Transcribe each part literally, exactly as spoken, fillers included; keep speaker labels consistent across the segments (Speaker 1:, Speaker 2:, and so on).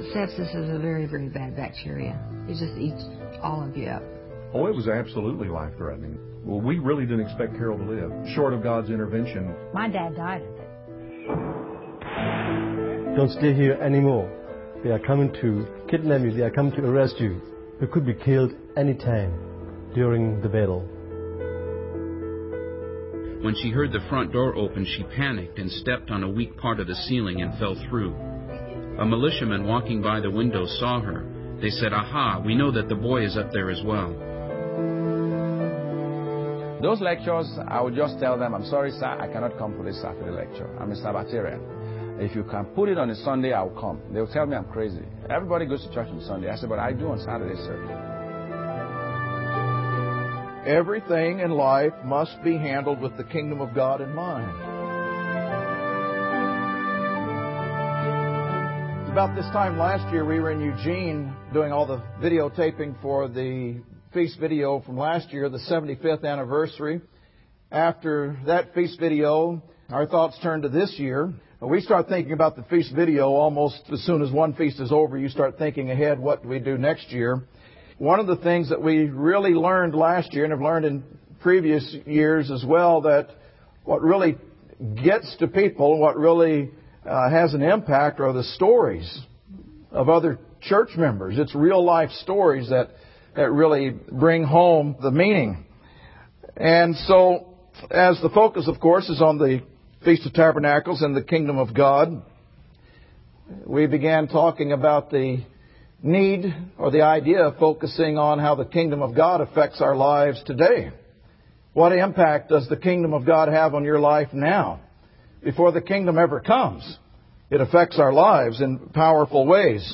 Speaker 1: Sepsis is a very, very bad bacteria. It just eats all of you up.
Speaker 2: Oh, it was absolutely life-threatening. Well, we really didn't expect Carol to live, short of God's intervention.
Speaker 3: My dad died of it.
Speaker 4: Don't stay here anymore. They are coming to kidnap you. They are coming to arrest you. You could be killed any time during the battle.
Speaker 5: When she heard the front door open, she panicked and stepped on a weak part of the ceiling and fell through. A militiaman walking by the window saw her. They said, "Aha, we know that the boy is up there as well."
Speaker 6: Those lectures, I would just tell them, "I'm sorry, sir, I cannot come for this Saturday lecture. I'm a Sabbatarian. If you can put it on a Sunday, I'll come." They'll tell me I'm crazy. Everybody goes to church on Sunday. I said, "But I do on Saturday, sir."
Speaker 7: Everything in life must be handled with the kingdom of God in mind. About this time last year, we were in Eugene doing all the videotaping for the feast video from last year, the seventy-fifth anniversary. After that feast video, our thoughts turned to this year. We start thinking about the feast video almost as soon as one feast is over. You start thinking ahead, what do we do next year? One of the things that we really learned last year, and have learned in previous years as well, that what really gets to people, what really uh, has an impact, are the stories of other church members. It's real life stories that, that really bring home the meaning. And so, as the focus, of course, is on the Feast of Tabernacles and the Kingdom of God, we began talking about the need or the idea of focusing on how the Kingdom of God affects our lives today. What impact does the Kingdom of God have on your life now? Before the Kingdom ever comes, it affects our lives in powerful ways.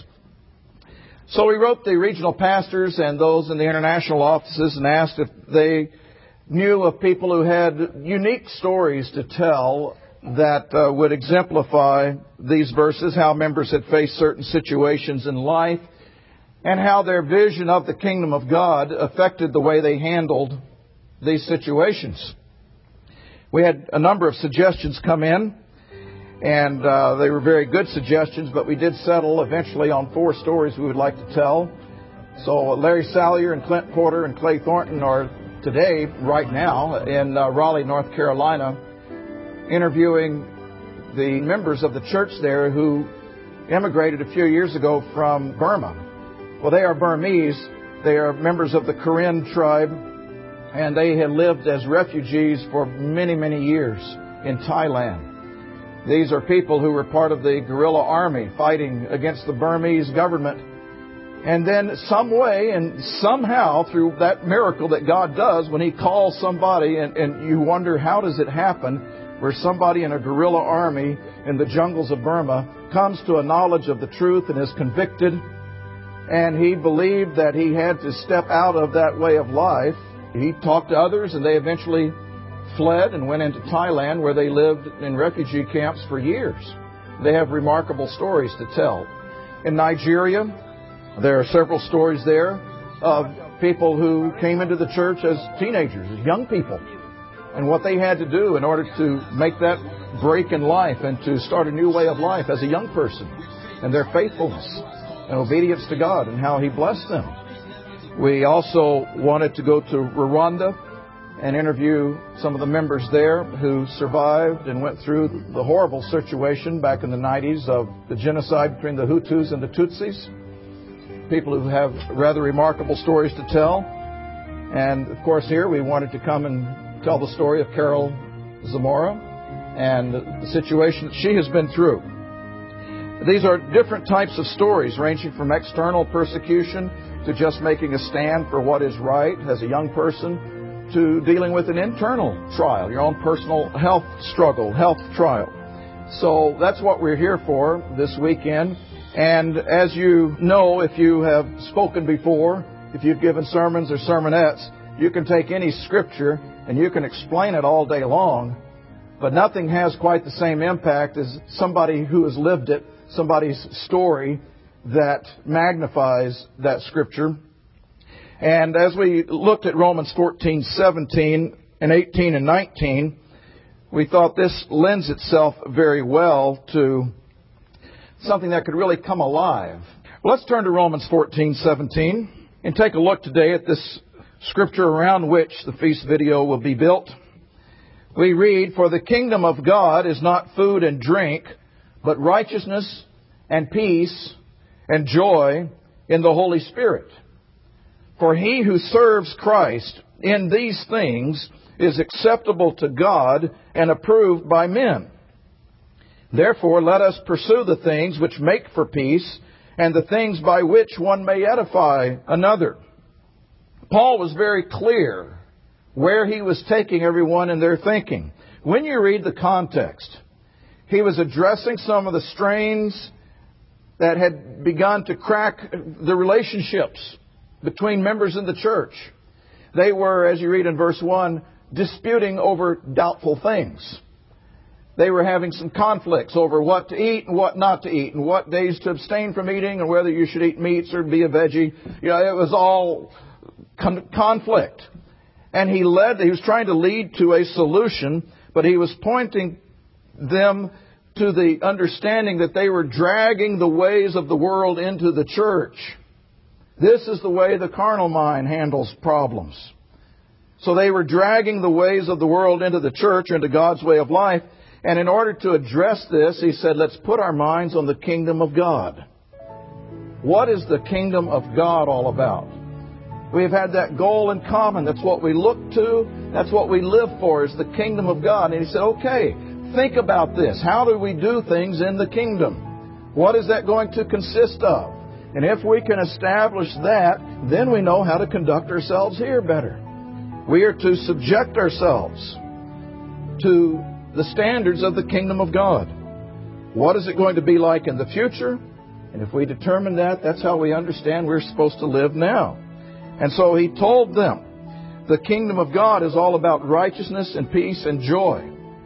Speaker 7: So we wrote the regional pastors and those in the international offices and asked if they knew of people who had unique stories to tell that uh, would exemplify these verses, how members had faced certain situations in life, and how their vision of the kingdom of God affected the way they handled these situations. We had a number of suggestions come in, and uh, they were very good suggestions, but we did settle eventually on four stories we would like to tell. So Larry Salyer and Clint Porter and Clay Thornton are today, right now, in uh, Raleigh, North Carolina, interviewing the members of the church there who immigrated a few years ago from Burma. Well, they are Burmese. They are members of the Karen tribe, and they had lived as refugees for many, many years in Thailand. These are people who were part of the guerrilla army fighting against the Burmese government. And then some way and somehow through that miracle that God does when He calls somebody, and, and you wonder how does it happen, where somebody in a guerrilla army in the jungles of Burma comes to a knowledge of the truth and is convicted, and he believed that he had to step out of that way of life. He talked to others, and they eventually fled and went into Thailand, where they lived in refugee camps for years. They have remarkable stories to tell. In Nigeria, there are several stories there of people who came into the church as teenagers, as young people, and what they had to do in order to make that break in life and to start a new way of life as a young person, and their faithfulness and obedience to God and how He blessed them. We also wanted to go to Rwanda and interview some of the members there who survived and went through the horrible situation back in the nineties of the genocide between the Hutus and the Tutsis. People who have rather remarkable stories to tell. And, of course, here we wanted to come and tell the story of Carol Zamora and the situation that she has been through. These are different types of stories, ranging from external persecution to just making a stand for what is right as a young person, to dealing with an internal trial, your own personal health struggle, health trial. So that's what we're here for this weekend. And as you know, if you have spoken before, if you've given sermons or sermonettes, you can take any scripture and you can explain it all day long, but nothing has quite the same impact as somebody who has lived it, somebody's story that magnifies that scripture. And as we looked at Romans fourteen, seventeen, and eighteen and nineteen, we thought this lends itself very well to something that could really come alive. Let's turn to Romans fourteen seventeen and take a look today at this scripture around which the feast video will be built. We read, "For the kingdom of God is not food and drink, but righteousness and peace and joy in the Holy Spirit. For he who serves Christ in these things is acceptable to God and approved by men. Therefore, let us pursue the things which make for peace and the things by which one may edify another." Paul was very clear where he was taking everyone in their thinking. When you read the context, he was addressing some of the strains that had begun to crack the relationships between members in the church. They were, as you read in verse one, disputing over doubtful things. They were having some conflicts over what to eat and what not to eat, and what days to abstain from eating, and whether you should eat meats or be a veggie. You know, it was all con- conflict. And he led, he was trying to lead to a solution, but he was pointing them to the understanding that they were dragging the ways of the world into the church. This is the way the carnal mind handles problems. So they were dragging the ways of the world into the church, into God's way of life. And in order to address this, he said, let's put our minds on the kingdom of God. What is the kingdom of God all about? We've had that goal in common. That's what we look to. That's what we live for, is the kingdom of God. And he said, okay, think about this. How do we do things in the kingdom? What is that going to consist of? And if we can establish that, then we know how to conduct ourselves here better. We are to subject ourselves to the standards of the kingdom of God. What is it going to be like in the future? And if we determine that, that's how we understand we're supposed to live now. And so he told them, the kingdom of God is all about righteousness and peace and joy.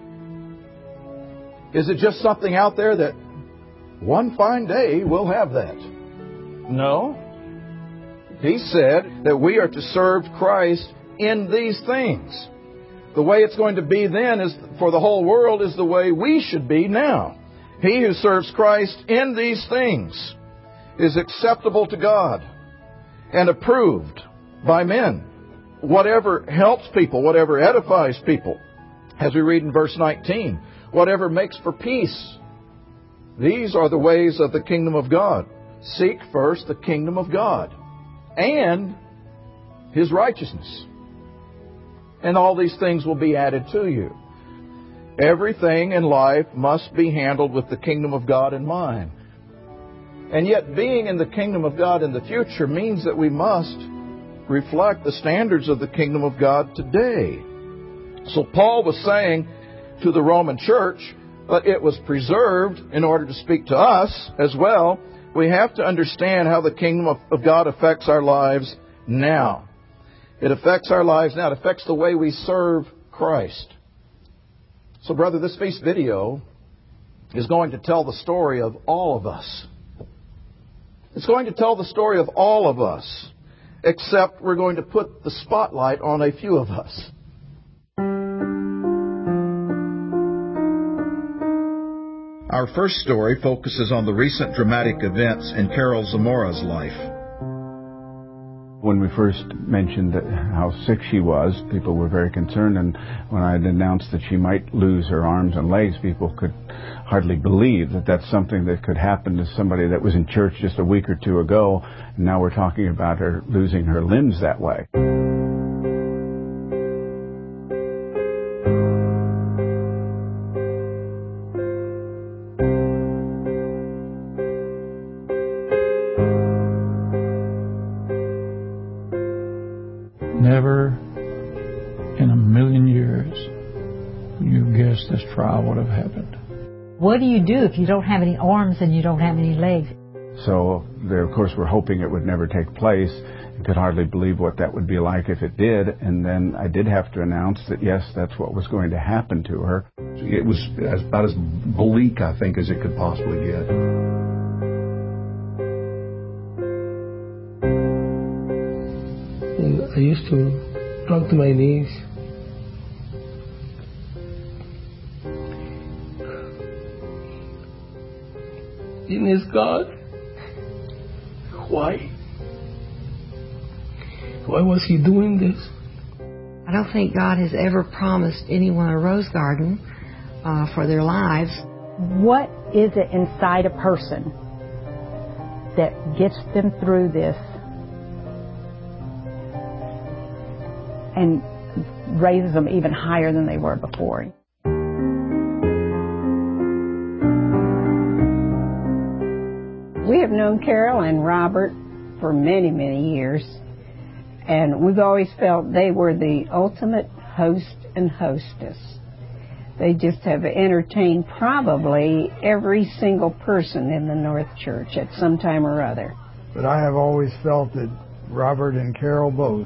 Speaker 7: Is it just something out there that one fine day we'll have that? No. He said that we are to serve Christ in these things. The way it's going to be then is for the whole world is the way we should be now. He who serves Christ in these things is acceptable to God and approved by men. Whatever helps people, whatever edifies people, as we read in verse nineteen, whatever makes for peace. These are the ways of the kingdom of God. Seek first the kingdom of God and His righteousness, and all these things will be added to you. Everything in life must be handled with the kingdom of God in mind. And yet being in the kingdom of God in the future means that we must reflect the standards of the kingdom of God today. So Paul was saying to the Roman church, but it was preserved in order to speak to us as well. We have to understand how the kingdom of God affects our lives now. It affects our lives now. It affects the way we serve Christ. So, brother, this feast video is going to tell the story of all of us. It's going to tell the story of all of us, except we're going to put the spotlight on a few of us. Our first story focuses on the recent dramatic events in Carol Zamora's life.
Speaker 6: When we first mentioned how sick she was, people were very concerned, and when I had announced that she might lose her arms and legs, people could hardly believe that that's something that could happen to somebody that was in church just a week or two ago, and now we're talking about her losing her limbs that way.
Speaker 3: Never in a million years would you guess this trial would have happened.
Speaker 8: What do you do if you don't have any arms and you don't have any legs?
Speaker 6: So, there, of course, we're hoping it would never take place. I could hardly believe what that would be like if it did. And then I did have to announce that, yes, that's what was going to happen to her.
Speaker 2: It was as, about as bleak, I think, as it could possibly get.
Speaker 9: And I used to drop to my knees. It is God. why? Why was he doing this?
Speaker 1: I don't think God has ever promised anyone a rose garden uh, for their lives.
Speaker 8: What is it inside a person that gets them through this and raises them even higher than they were before?
Speaker 10: We have known Carol and Robert for many, many years, and we've always felt they were the ultimate host and hostess. They just have entertained probably every single person in the North Church at some time or other.
Speaker 11: But I have always felt that Robert and Carol both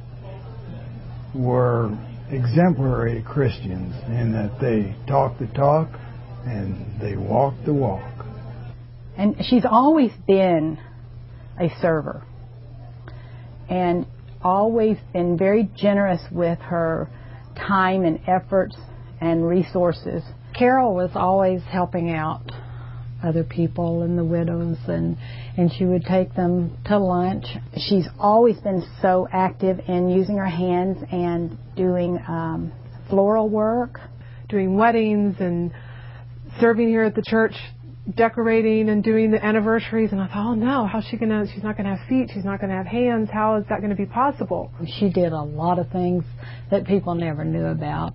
Speaker 11: were exemplary Christians in that they talked the talk and they walked the walk.
Speaker 8: And she's always been a server and always been very generous with her time and efforts and resources. Carol was always helping out other people and the widows, and, and she would take them to lunch. She's always been so active in using her hands and doing um, floral work.
Speaker 12: Doing weddings and serving here at the church, decorating and doing the anniversaries, and I thought, oh no, how's she gonna, she's not gonna have feet, she's not gonna have hands, how is that gonna be possible?
Speaker 8: She did a lot of things that people never knew about.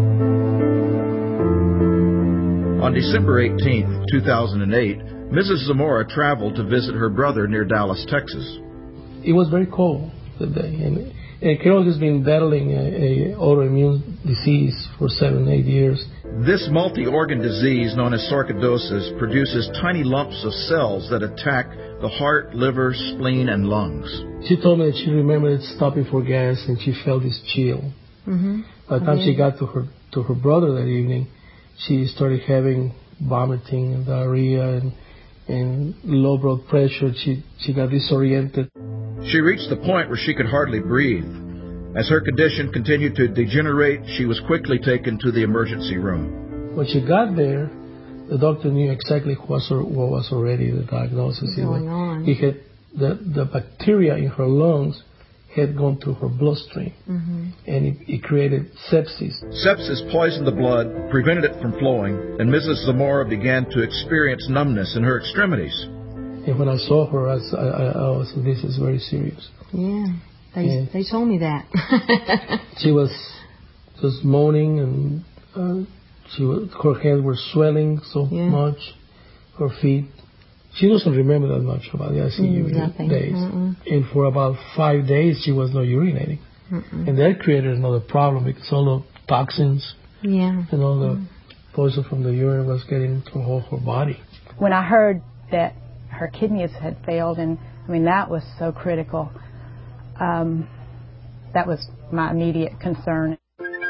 Speaker 13: On December eighteenth, two thousand eight, Missus Zamora traveled to visit her brother near Dallas, Texas.
Speaker 9: It was very cold that day, and, and Carol has been battling a, a autoimmune disease for seven, eight years.
Speaker 13: This multi-organ disease, known as sarcoidosis, produces tiny lumps of cells that attack the heart, liver, spleen, and lungs.
Speaker 9: She told me that she remembered stopping for gas and she felt this chill.
Speaker 1: Mm-hmm.
Speaker 9: By the time she got to her to her brother that evening, she started having vomiting and diarrhea and, and low blood pressure. She, she got disoriented.
Speaker 13: She reached the point where she could hardly breathe. As her condition continued to degenerate, she was quickly taken to the emergency room.
Speaker 9: When she got there, the doctor knew exactly what was, what was already the diagnosis.
Speaker 1: What's going on?
Speaker 9: He had the, the bacteria in her lungs had gone through her bloodstream,
Speaker 1: mm-hmm.
Speaker 9: and it, it created sepsis.
Speaker 13: Sepsis poisoned the blood, prevented it from flowing, and Missus Zamora began to experience numbness in her extremities.
Speaker 9: And when I saw her, I, I, I was, this is very serious.
Speaker 1: Yeah, they yeah. they told me that.
Speaker 9: She was just moaning, and uh, she was, her hands were swelling so yeah. much, her feet. She doesn't remember that much about the I C U
Speaker 1: mm,
Speaker 9: days.
Speaker 1: Mm-mm.
Speaker 9: And for about five days, she was not urinating.
Speaker 1: Mm-mm.
Speaker 9: And that created another problem because all the toxins
Speaker 1: yeah.
Speaker 9: and all the
Speaker 1: mm.
Speaker 9: poison from the urine was getting to her whole body.
Speaker 8: When I heard that her kidneys had failed, and I mean, that was so critical, um, that was my immediate concern.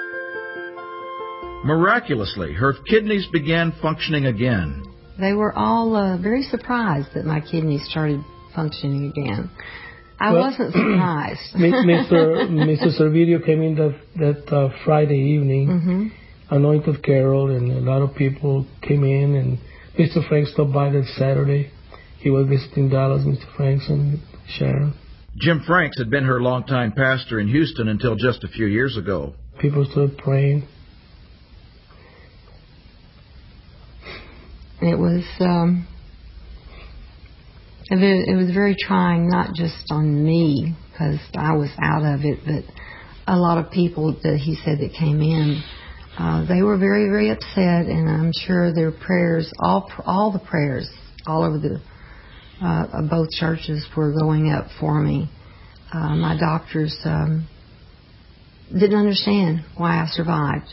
Speaker 13: Miraculously, her kidneys began functioning again.
Speaker 1: They were all uh, very surprised that my kidneys started functioning again. I well, wasn't surprised.
Speaker 9: Mister Mister Servideo came in that, that uh, Friday evening,
Speaker 1: mm-hmm.
Speaker 9: anointed Carol, and a lot of people came in, and Mister Frank stopped by that Saturday. He was visiting Dallas, Mister Franks and Sharon.
Speaker 13: Jim Franks had been her longtime pastor in Houston until just a few years ago.
Speaker 9: People started praying.
Speaker 1: It was um, it was very trying, not just on me, because I was out of it, but a lot of people that he said that came in, uh, they were very, very upset, and I'm sure their prayers, all all the prayers, all over the uh, both churches were going up for me. Uh, my doctors um, didn't understand why I survived.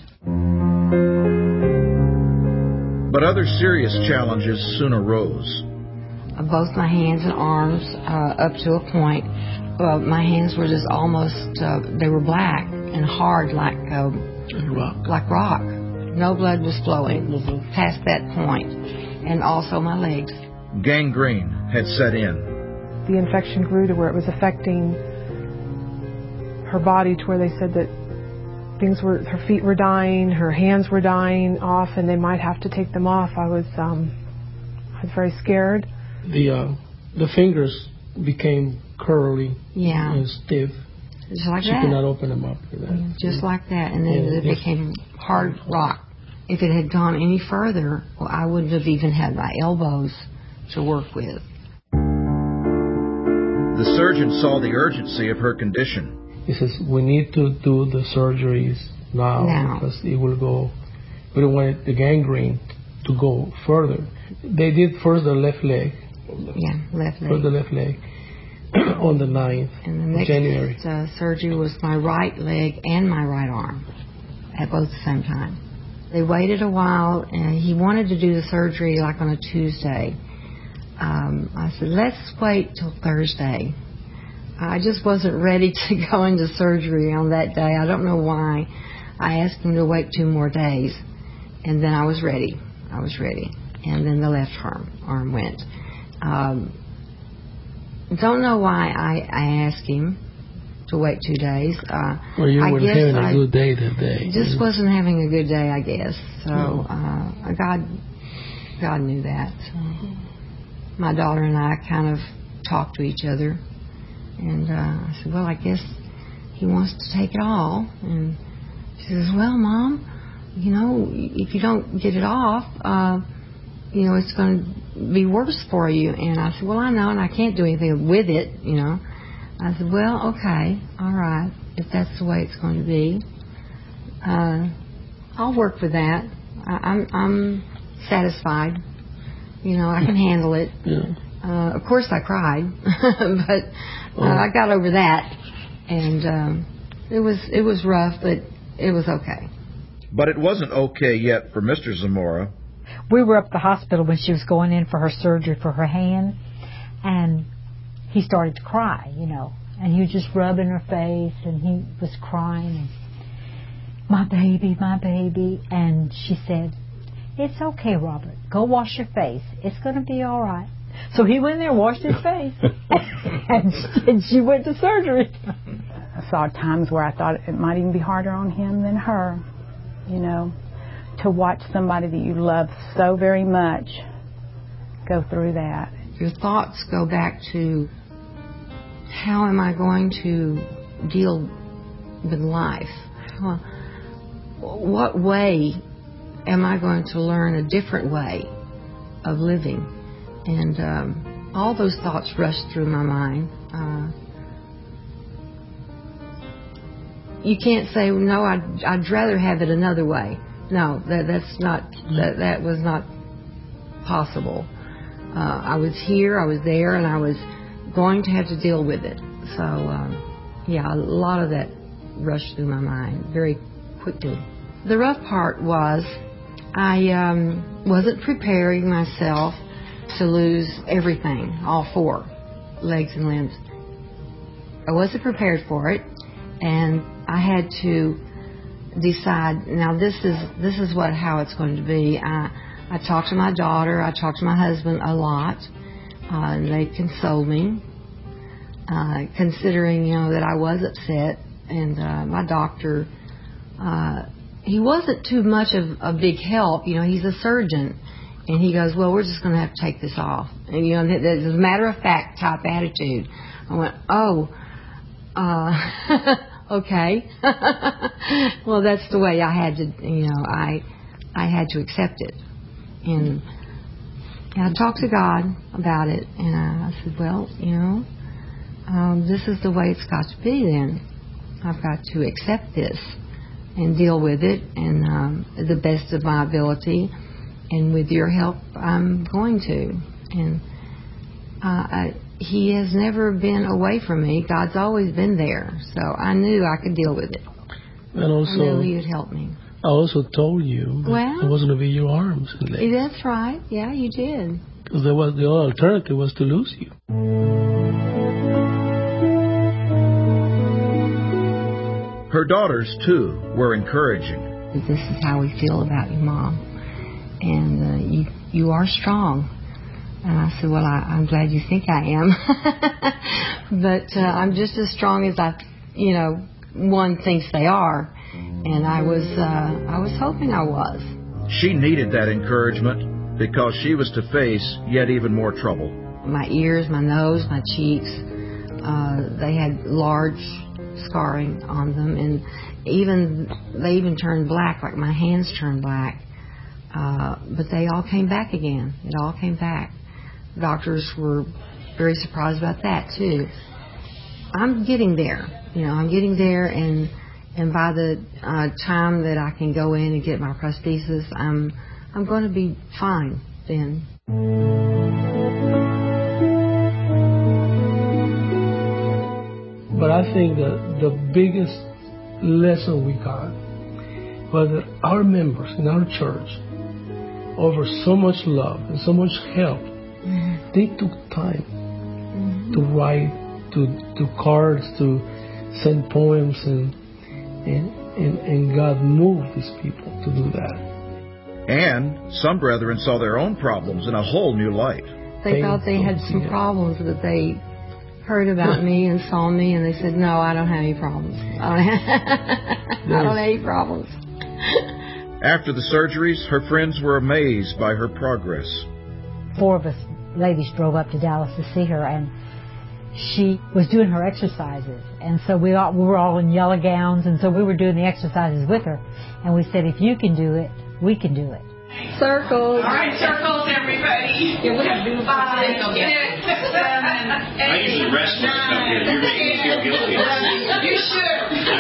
Speaker 13: But other serious challenges soon arose.
Speaker 1: Both my hands and arms, uh, up to a point, uh, my hands were just almost, uh, they were black and hard like uh,
Speaker 9: rock.
Speaker 1: like rock. No blood was flowing past that point. And also my legs.
Speaker 13: Gangrene had set in.
Speaker 12: The infection grew to where it was affecting her body, to where they said that things were, her feet were dying, her hands were dying off, and they might have to take them off. I was, um, I was very scared.
Speaker 9: The uh, the fingers became curly
Speaker 1: yeah.
Speaker 9: and stiff.
Speaker 1: Just like
Speaker 9: she
Speaker 1: that.
Speaker 9: She could not open them up for that.
Speaker 1: Yeah, just like that. And then yeah, it became hard rock. If it had gone any further, well, I wouldn't have even had my elbows to work with.
Speaker 13: The surgeon saw the urgency of her condition.
Speaker 9: He says, we need to do the surgeries now,
Speaker 1: now.
Speaker 9: because it will go. We don't want the gangrene to go further. They did first the left leg.
Speaker 1: Yeah, left leg.
Speaker 9: First the left leg on the ninth
Speaker 1: and the next,
Speaker 9: of January.
Speaker 1: Uh, surgery was my right leg and my right arm at both the same time. They waited a while, and he wanted to do the surgery like on a Tuesday. Um, I said, let's wait till Thursday. I just wasn't ready to go into surgery on that day. I don't know why. I asked him to wait two more days, and then I was ready. I was ready. And then the left arm, arm went. Um, don't know why I, I asked him to wait two days. Uh,
Speaker 9: well, you
Speaker 1: I
Speaker 9: weren't
Speaker 1: guess
Speaker 9: having
Speaker 1: I
Speaker 9: a good day that day.
Speaker 1: Just wasn't having a good day, I guess. So uh, God, God knew that. So my daughter and I kind of talked to each other, and uh, I said, "Well, I guess he wants to take it all." And she says, "Well, Mom, you know, if you don't get it off, uh, you know, it's going to be worse for you." And I said, "Well, I know, and I can't do anything with it, you know." I said, well, okay, all right, if that's the way it's going to be. Uh, I'll work with that. I, I'm I'm satisfied. You know, I can handle it.
Speaker 9: Yeah.
Speaker 1: Uh, of course I cried, but uh, oh. I got over that. And um, it was it was rough, but it was okay.
Speaker 13: But it wasn't okay yet for Mister Zamora.
Speaker 14: We were up at the hospital when she was going in for her surgery for her hand, and he started to cry, you know, and he was just rubbing her face, and he was crying, and, my baby, my baby, and she said, it's okay, Robert, go wash your face, it's going to be all right. So he went in there and washed his face, and, she, and she went to surgery.
Speaker 8: I saw times where I thought it might even be harder on him than her, you know, to watch somebody that you love so very much go through that.
Speaker 1: Your thoughts go back to, how am I going to deal with life? Well, what way am I going to learn a different way of living? And um, all those thoughts rushed through my mind. Uh, you can't say, no, I'd, I'd rather have it another way. No, that, that's not, that, that was not possible. Uh, I was here, I was there, and I was going to have to deal with it. So, um, yeah, a lot of that rushed through my mind very quickly. The rough part was I um, wasn't preparing myself to lose everything, all four legs and limbs. I wasn't prepared for it, and I had to decide, now this is this is what how it's going to be. I, I talked to my daughter, I talked to my husband a lot, uh, and they consoled me, uh, considering, you know, that I was upset. And uh, my doctor, uh, he wasn't too much of a big help. You know, he's a surgeon. And he goes, well, we're just going to have to take this off. And, you know, there's a matter-of-fact type attitude. I went, oh, uh, okay. Well, that's the way I had to, you know, I I had to accept it. And, and I talked to God about it. And I, I said, well, you know, um, this is the way it's got to be then. I've got to accept this and deal with it and um, the best of my ability. And with your help, I'm going to. And uh, I, he has never been away from me. God's always been there. So I knew I could deal with it.
Speaker 9: And also,
Speaker 1: I knew he would help me.
Speaker 9: I also told you that
Speaker 1: well,
Speaker 9: it wasn't going to be your arms and legs.
Speaker 1: That's right. Yeah, you did.
Speaker 9: Because there was the other alternative was to lose you.
Speaker 13: Her daughters, too, were encouraging.
Speaker 1: This is how we feel about you, Mom. And uh, you you are strong. And I said, well, I, I'm glad you think I am. But uh, I'm just as strong as I, you know, one thinks they are. And I was, uh, I was hoping I was.
Speaker 13: She needed that encouragement because she was to face yet even more trouble.
Speaker 1: my ears, my nose, my cheeks. Uh, they had large scarring on them, and even they even turned black, like my hands turned black. Uh, but they all came back again. It all came back. Doctors were very surprised about that too. I'm getting there. You know, I'm getting there, and and by the uh, time that I can go in and get my prosthesis, I'm I'm going to be fine then.
Speaker 9: But I think that the biggest lesson we got was that our members in our church offer so much love and so much help. Mm-hmm. They took time mm-hmm. to write, to do cards, to send poems, and, and and and God moved these people to do that.
Speaker 13: And some brethren saw their own problems in a whole new light.
Speaker 1: They
Speaker 9: Pain
Speaker 1: thought they had some problems, but they heard about me and saw me, and they said, "No, I don't have any problems. I don't have, I don't have any problems."
Speaker 13: After the surgeries, her friends were amazed by her progress.
Speaker 14: Four of us ladies drove up to Dallas to see her, and she was doing her exercises. And so we, all, we were all in yellow gowns, and so we were doing the exercises with her. And we said, if you can do it, we can do it.
Speaker 15: Circles.
Speaker 16: All right, circles, everybody.
Speaker 15: Yeah, we have to do
Speaker 16: five, six, seven, eight,
Speaker 17: I usually rest when I come here. You're making me feel guilty.
Speaker 16: You should.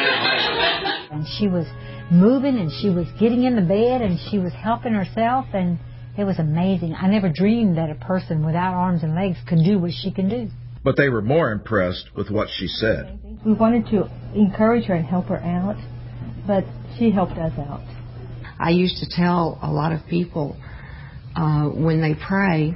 Speaker 14: And she was moving, and she was getting in the bed, and she was helping herself, and it was amazing. I never dreamed that a person without arms and legs could do what she can do.
Speaker 13: But they were more impressed with what she said.
Speaker 15: We wanted to encourage her and help her out, but she helped us out.
Speaker 1: I used to tell a lot of people uh, when they pray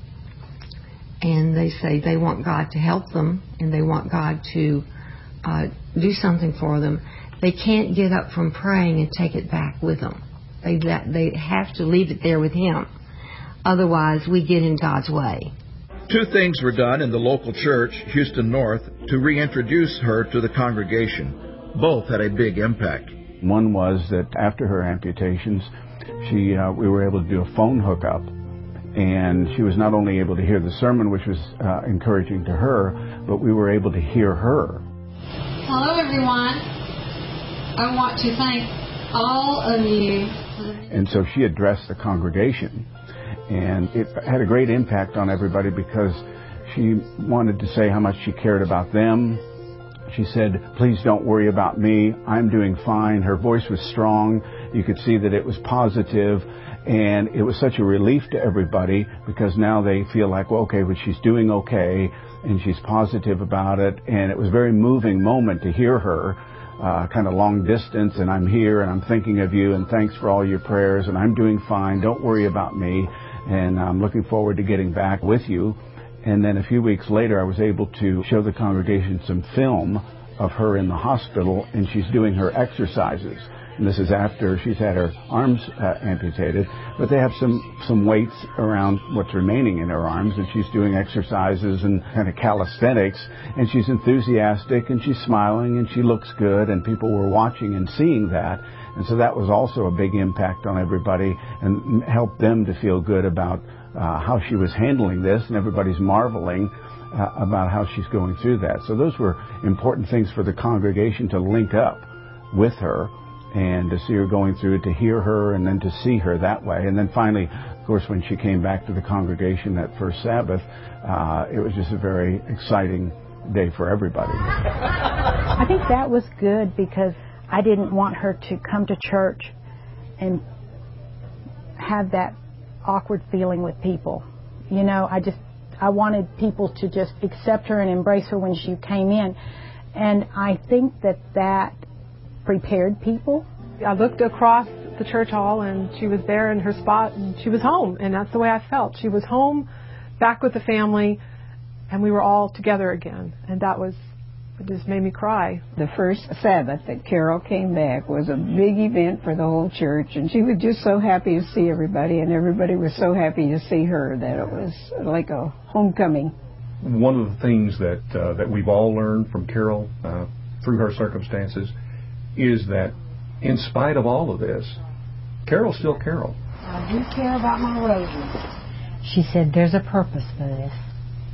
Speaker 1: and they say they want God to help them and they want God to uh, do something for them, they can't get up from praying and take it back with them. They, they have to leave it there with Him. Otherwise, we get in God's way.
Speaker 13: Two things were done in the local church, Houston North, to reintroduce her to the congregation. Both had a big impact.
Speaker 18: One was that after her amputations, she uh, we were able to do a phone hookup, and she was not only able to hear the sermon, which was uh, encouraging to her, but we were able to hear her.
Speaker 19: Hello, everyone. I want to thank all of you.
Speaker 18: And so she addressed the congregation, and it had a great impact on everybody because she wanted to say how much she cared about them. She said, "Please don't worry about me. I'm doing fine." Her voice was strong. You could see that it was positive, and it was such a relief to everybody because now they feel like, well, okay, but she's doing okay, and she's positive about it. And it was a very moving moment to hear her, uh, kind of long distance, and I'm here, and I'm thinking of you, and thanks for all your prayers, and I'm doing fine. Don't worry about me, and I'm looking forward to getting back with you. And then a few weeks later, I was able to show the congregation some film of her in the hospital, and she's doing her exercises. And this is after she's had her arms uh, amputated, but they have some, some weights around what's remaining in her arms, and she's doing exercises and kind of calisthenics, and she's enthusiastic, and she's smiling, and she looks good, and people were watching and seeing that. And so that was also a big impact on everybody and helped them to feel good about Uh, how she was handling this, and everybody's marveling uh, about how she's going through that. So those were important things for the congregation to link up with her and to see her going through it, to hear her, and then to see her that way. And then finally, of course, when she came back to the congregation that first Sabbath, uh, it was just a very exciting day for everybody.
Speaker 8: I think that was good because I didn't want her to come to church and have that awkward feeling with people. You know, I just, I wanted people to just accept her and embrace her when she came in. And I think that that prepared people.
Speaker 12: I looked across the church hall and she was there in her spot and she was home. And that's the way I felt. She was home, back with the family, and we were all together again. And that was, it just made me cry.
Speaker 10: The first Sabbath that Carol came back was a big event for the whole church, and she was just so happy to see everybody, and everybody was so happy to see her that it was like a homecoming.
Speaker 2: One of the things that uh, that we've all learned from Carol uh, through her circumstances is that in spite of all of this, Carol's still Carol.
Speaker 19: I do care about my roses.
Speaker 14: She said, "There's a purpose for this."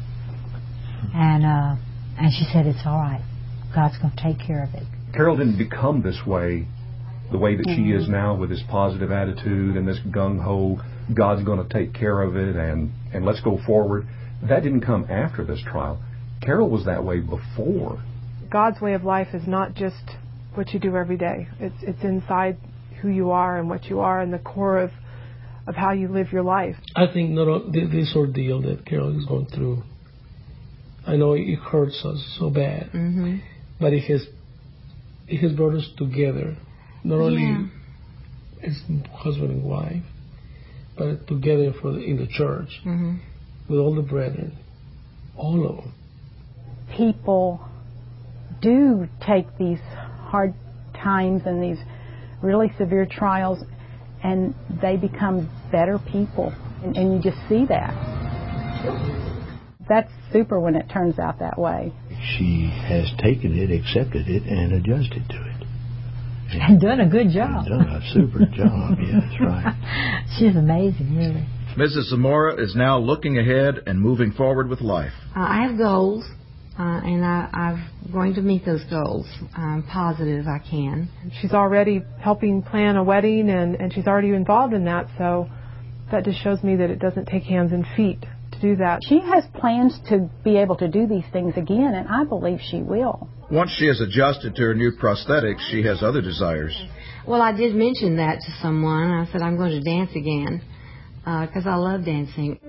Speaker 14: And uh, and she said, it's all right. God's going to take care of it.
Speaker 2: Carol didn't become this way, the way that she is now, with this positive attitude and this gung-ho, God's going to take care of it and, and let's go forward. That didn't come after this trial. Carol was that way before.
Speaker 12: God's way of life is not just what you do every day. It's it's inside who you are and what you are and the core of, of how you live your life.
Speaker 9: I think not all, this ordeal that Carol is going through, I know it hurts us so bad,
Speaker 1: mm-hmm.
Speaker 9: but it has it has brought us together, not only
Speaker 1: yeah.
Speaker 9: as husband and wife, but together for the, in the church
Speaker 1: mm-hmm.
Speaker 9: with all the brethren, all of them.
Speaker 8: People do take these hard times and these really severe trials, and they become better people, and, and you just see that. That's super when it turns out that way.
Speaker 20: She has taken it, accepted it, and adjusted to it.
Speaker 14: And, and done a good job.
Speaker 20: Done a super job, yeah, that's right.
Speaker 14: She's amazing, really.
Speaker 13: Missus Zamora is now looking ahead and moving forward with life.
Speaker 1: Uh, I have goals, uh, and I, I'm going to meet those goals. I'm positive I can.
Speaker 12: She's already helping plan a wedding, and, and she's already involved in that, so that just shows me that it doesn't take hands and feet to do that.
Speaker 8: She has plans to be able to do these things again, and I believe she will.
Speaker 13: Once she has adjusted to her new prosthetics, she has other desires.
Speaker 1: Well, I did mention that to someone. I said I'm going to dance again because uh, I love dancing.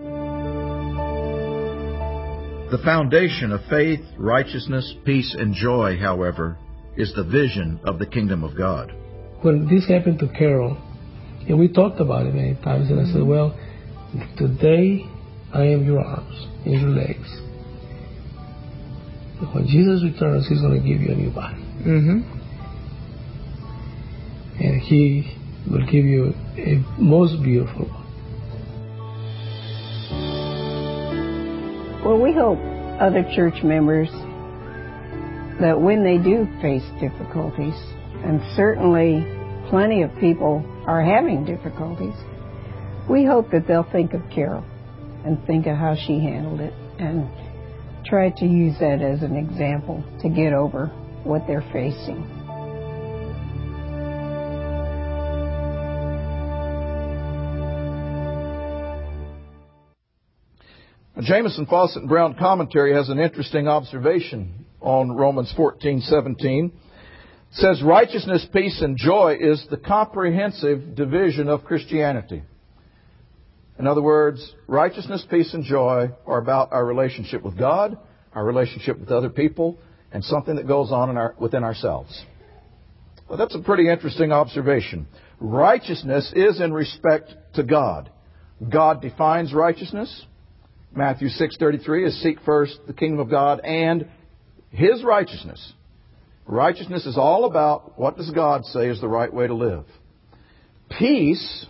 Speaker 13: The foundation of faith, righteousness, peace, and joy, however, is the vision of the kingdom of God.
Speaker 9: When this happened to Carol, and we talked about it many times, and I said, well, today I am your arms and your legs. When Jesus returns, He's going to give you a new body.
Speaker 1: Mm-hmm.
Speaker 9: And He will give you a most beautiful one.
Speaker 10: Well, we hope other church members that when they do face difficulties, and certainly plenty of people are having difficulties, we hope that they'll think of Carol and think of how she handled it and try to use that as an example to get over what they're facing.
Speaker 7: Jamieson, Fawcett, and Brown commentary has an interesting observation on Romans fourteen seventeen. It says, righteousness, peace, and joy is the comprehensive division of Christianity. In other words, righteousness, peace, and joy are about our relationship with God, our relationship with other people, and something that goes on in our, within ourselves. Well, that's a pretty interesting observation. Righteousness is in respect to God. God defines righteousness. Matthew six thirty-three is seek first the kingdom of God and His righteousness. Righteousness is all about what does God say is the right way to live. Peace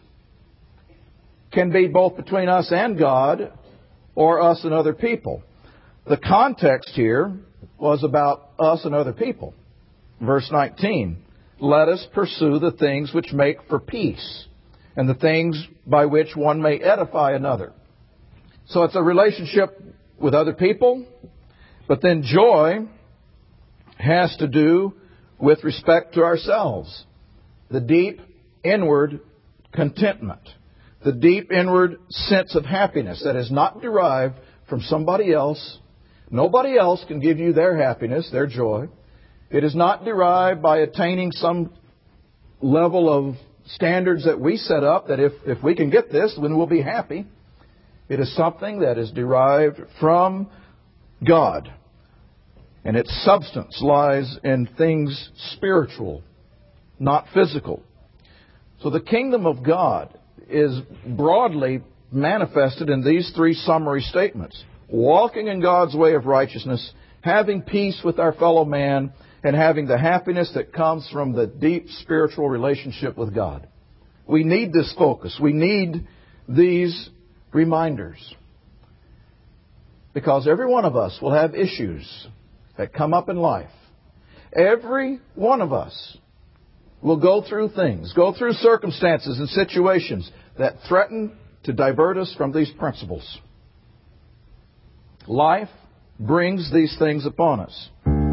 Speaker 7: can be both between us and God or us and other people. The context here was about us and other people. Verse nineteen, let us pursue the things which make for peace and the things by which one may edify another. So it's a relationship with other people, but then joy has to do with respect to ourselves. The deep inward contentment, the deep inward sense of happiness that is not derived from somebody else. Nobody else can give you their happiness, their joy. It is not derived by attaining some level of standards that we set up, that if, if we can get this, then we'll be happy. It is something that is derived from God. And its substance lies in things spiritual, not physical. So the kingdom of God is broadly manifested in these three summary statements. Walking in God's way of righteousness, having peace with our fellow man, and having the happiness that comes from the deep spiritual relationship with God. We need this focus. We need these reminders. Because every one of us will have issues that come up in life. Every one of us will go through things, go through circumstances and situations that threaten to divert us from these principles. Life brings these things upon us.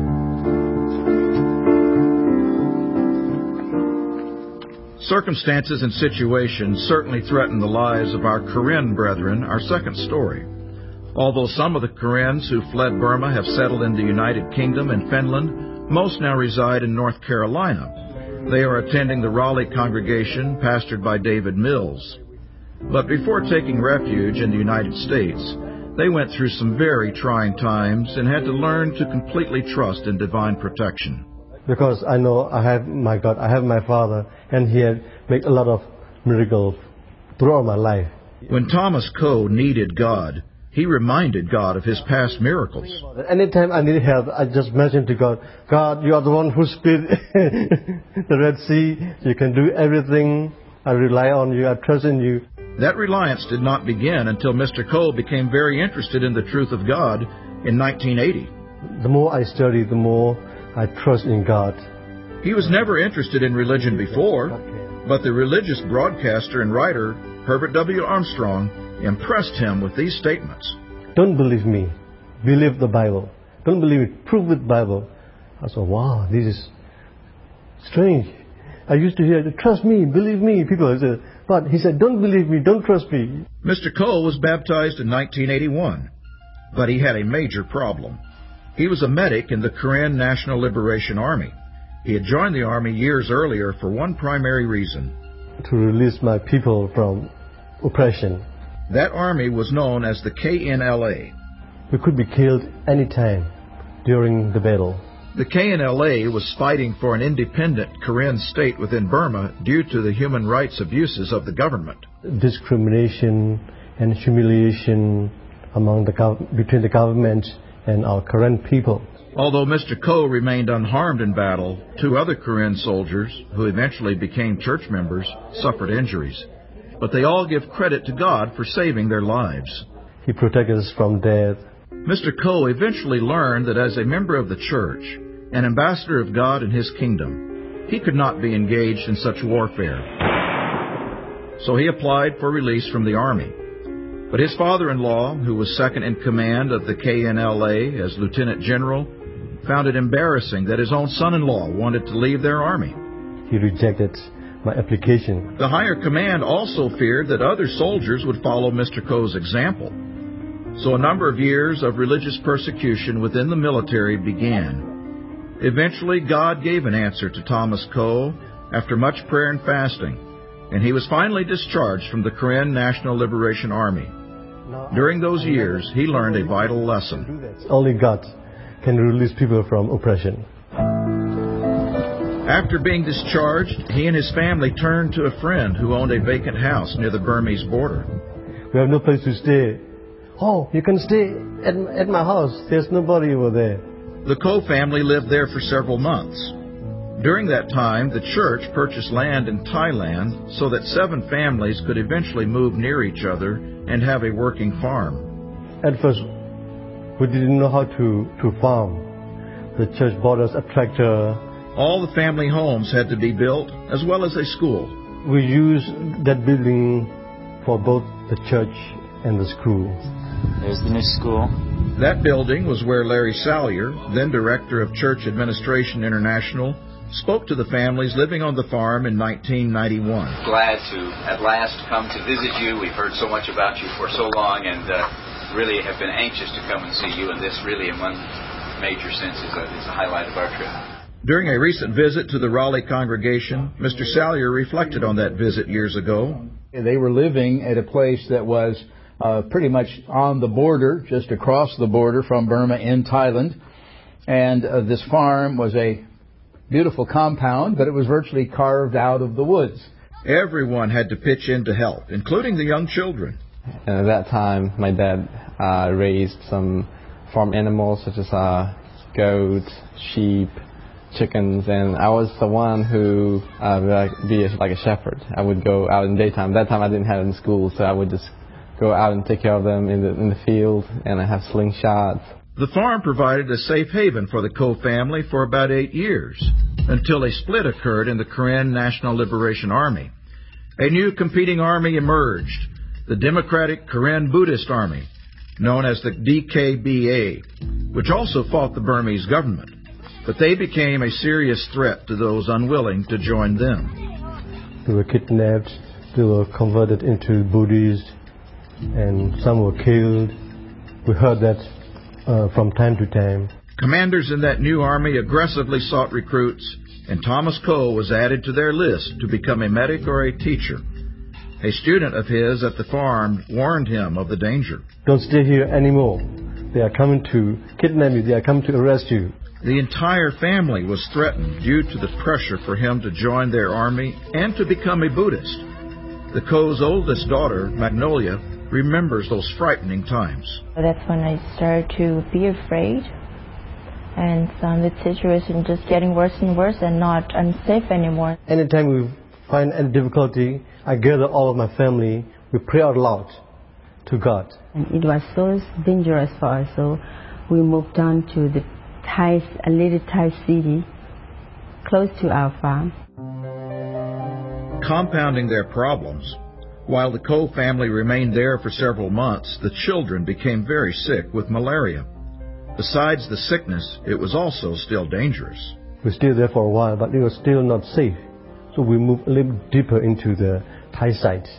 Speaker 13: Circumstances and situations certainly threaten the lives of our Karen brethren, our second story. Although some of the Karens who fled Burma have settled in the United Kingdom and Finland, most now reside in North Carolina. They are attending the Raleigh congregation pastored by David Mills. But before taking refuge in the United States, they went through some very trying times and had to learn to completely trust in divine protection.
Speaker 4: Because I know I have my God, I have my Father, and He had made a lot of miracles throughout my life.
Speaker 13: When Thomas Coe needed God, he reminded God of his past miracles.
Speaker 4: Anytime I need help, I just mention to God, God, you are the one who split the Red Sea. You can do everything. I rely on you. I trust in you.
Speaker 13: That reliance did not begin until Mister Coe became very interested in the truth of God in nineteen eighty.
Speaker 4: The more I study, the more I trust in God.
Speaker 13: He was never interested in religion before, but the religious broadcaster and writer, Herbert W. Armstrong, impressed him with these statements.
Speaker 4: Don't believe me. Believe the Bible. Don't believe it. Prove with the Bible. I said, wow, this is strange. I used to hear, trust me, believe me. People said, but he said, don't believe me, don't trust me.
Speaker 13: Mister Coe was baptized in nineteen eighty-one, but he had a major problem. He was a medic in the Karen National Liberation Army. He had joined the Army years earlier for one primary reason.
Speaker 4: To release my people from oppression.
Speaker 13: That army was known as the K N L A.
Speaker 4: We could be killed any time during the battle.
Speaker 13: The K N L A was fighting for an independent Karen state within Burma due to the human rights abuses of the government.
Speaker 4: Discrimination and humiliation among the gov- between the government and our Karen people.
Speaker 13: Although Mister Coe remained unharmed in battle, two other Karen soldiers, who eventually became church members, suffered injuries. But they all give credit to God for saving their lives.
Speaker 4: He protected us from death.
Speaker 13: Mister Coe eventually learned that as a member of the church, an ambassador of God in His kingdom, he could not be engaged in such warfare. So he applied for release from the army. But his father-in-law, who was second in command of the K N L A as lieutenant general, found it embarrassing that his own son-in-law wanted to leave their army.
Speaker 4: He rejected my application.
Speaker 13: The higher command also feared that other soldiers would follow Mister Coe's example. So a number of years of religious persecution within the military began. Eventually, God gave an answer to Thomas Coe after much prayer and fasting, and he was finally discharged from the Karen National Liberation Army. During those years, he learned a vital lesson.
Speaker 4: Only God can release people from oppression.
Speaker 13: After being discharged, he and his family turned to a friend who owned a vacant house near the Burmese border.
Speaker 4: We have no place to stay. Oh, you can stay at, at my house. There's nobody over there.
Speaker 13: The Coe family lived there for several months. During that time, the church purchased land in Thailand so that seven families could eventually move near each other and have a working farm.
Speaker 4: At first, we didn't know how to, to farm. The church bought us a tractor.
Speaker 13: All the family homes had to be built, as well as a school.
Speaker 4: We used that building for both the church and the school.
Speaker 21: There's the new school.
Speaker 13: That building was where Larry Salyer, then director of Church Administration International, spoke to the families living on the farm in nineteen ninety-one.
Speaker 22: Glad to at last come to visit you. We've heard so much about you for so long, and uh, really have been anxious to come and see you. And this really, in one major sense, is a, is a highlight of our trip.
Speaker 13: During a recent visit to the Raleigh congregation, Mister Salyer reflected on that visit years ago.
Speaker 23: They were living at a place that was uh, pretty much on the border, just across the border from Burma in Thailand. And uh, this farm was a beautiful compound, but it was virtually carved out of the woods.
Speaker 13: Everyone had to pitch in to help, including the young children.
Speaker 24: And at that time, my dad uh, raised some farm animals such as uh, goats, sheep, chickens, and I was the one who uh, would like, be a, like a shepherd. I would go out in the daytime. That time I didn't have it in school, so I would just go out and take care of them in the in the field, and I have slingshots.
Speaker 13: The farm provided a safe haven for the Coe family for about eight years, until a split occurred in the Karen National Liberation Army. A new competing army emerged, the Democratic Karen Buddhist Army. known as the D K B A, which also fought the Burmese government, but they became a serious threat to those unwilling to join them.
Speaker 4: They were kidnapped, they were converted into Buddhists, and some were killed. We heard that uh, from time to time.
Speaker 13: Commanders in that new army aggressively sought recruits, and Thomas Coe was added to their list to become a medic or a teacher. A student of his at the farm warned him of the danger.
Speaker 4: Don't stay here anymore. They are coming to kidnap you. They are coming to arrest you.
Speaker 13: The entire family was threatened due to the pressure for him to join their army and to become a Buddhist. The Coe's oldest daughter, Magnolia, remembers those frightening times.
Speaker 3: That's when I started to be afraid, and um, the situation just getting worse and worse and not unsafe anymore.
Speaker 4: Anytime we find any difficulty, I gather all of my family. We pray out loud to God.
Speaker 5: And it was so dangerous for us, so we moved down to the Thai, a little Thai city close to our farm.
Speaker 13: Compounding their problems, while the Coe family remained there for several months, the children became very sick with malaria. Besides the sickness, it was also still dangerous.
Speaker 4: We stayed there for a while, but it was still not safe. So we moved a little deeper into the Thai side.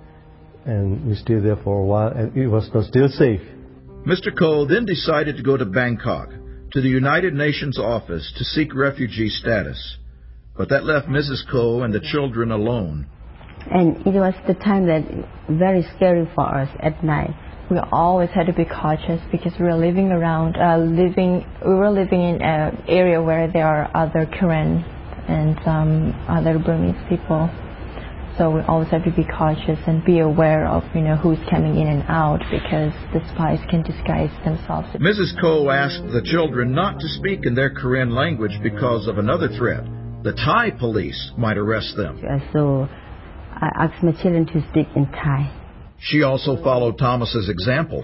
Speaker 4: And we stayed there for a while, and it was not still safe.
Speaker 13: Mister Coe then decided to go to Bangkok, to the United Nations office, to seek refugee status. But that left Missus Coe and the children alone.
Speaker 5: And it was the time that very scary for us at night.
Speaker 3: We always had to be cautious because we were living around, uh, living, we were living in an area where there are other Karen and um, other Burmese people. So we always have to be cautious and be aware of, you know, who's coming in and out because the spies can disguise themselves.
Speaker 13: Missus Coe asked the children not to speak in their Karen language because of another threat. The Thai police might arrest them.
Speaker 5: So I asked my children to speak in Thai.
Speaker 13: She also followed Thomas's example.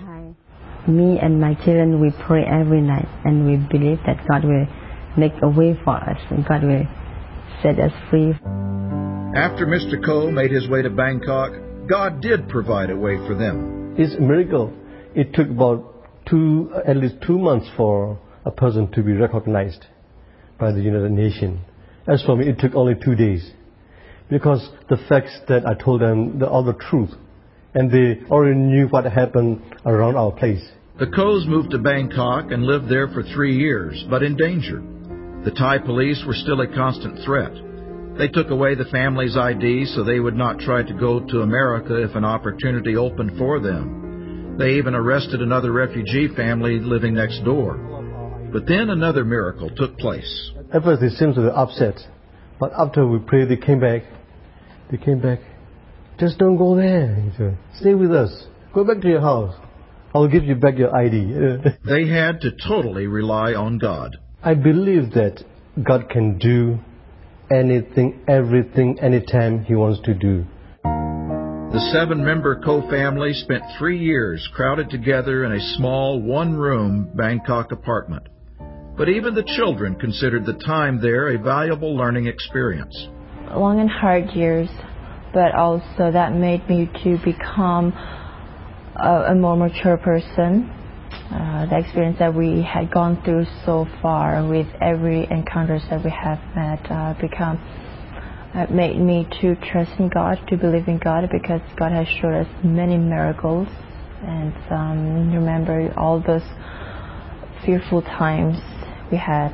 Speaker 5: Me and my children, we pray every night, and we believe that God will make a way for us, and God will set us free.
Speaker 13: After Mister Coe made his way to Bangkok, God did provide a way for them.
Speaker 4: It's a miracle. It took about two, at least two months for a person to be recognized by the United Nations. As for me, it took only two days. Because the facts that I told them, the other truth, and they already knew what happened around our place.
Speaker 13: The Coes moved to Bangkok and lived there for three years, but in danger. The Thai police were still a constant threat. They took away the family's I D so they would not try to go to America if an opportunity opened for them. They even arrested another refugee family living next door. But then another miracle took place.
Speaker 4: At first they seemed to be upset, but after we prayed, they came back. They came back. Just don't go there. He said, stay with us. Go back to your house. I'll give you back your I D.
Speaker 13: They had to totally rely on God.
Speaker 4: I believe that God can do anything, everything, anytime He wants to do.
Speaker 13: The seven-member Coe family spent three years crowded together in a small one-room Bangkok apartment. But even the children considered the time there a valuable learning experience.
Speaker 3: Long and hard years, but also that made me to become a, a more mature person. Uh, the experience that we had gone through so far with every encounters that we have met uh, become uh, made me to trust in God, to believe in God, because God has showed us many miracles, and um, remember all those fearful times we had.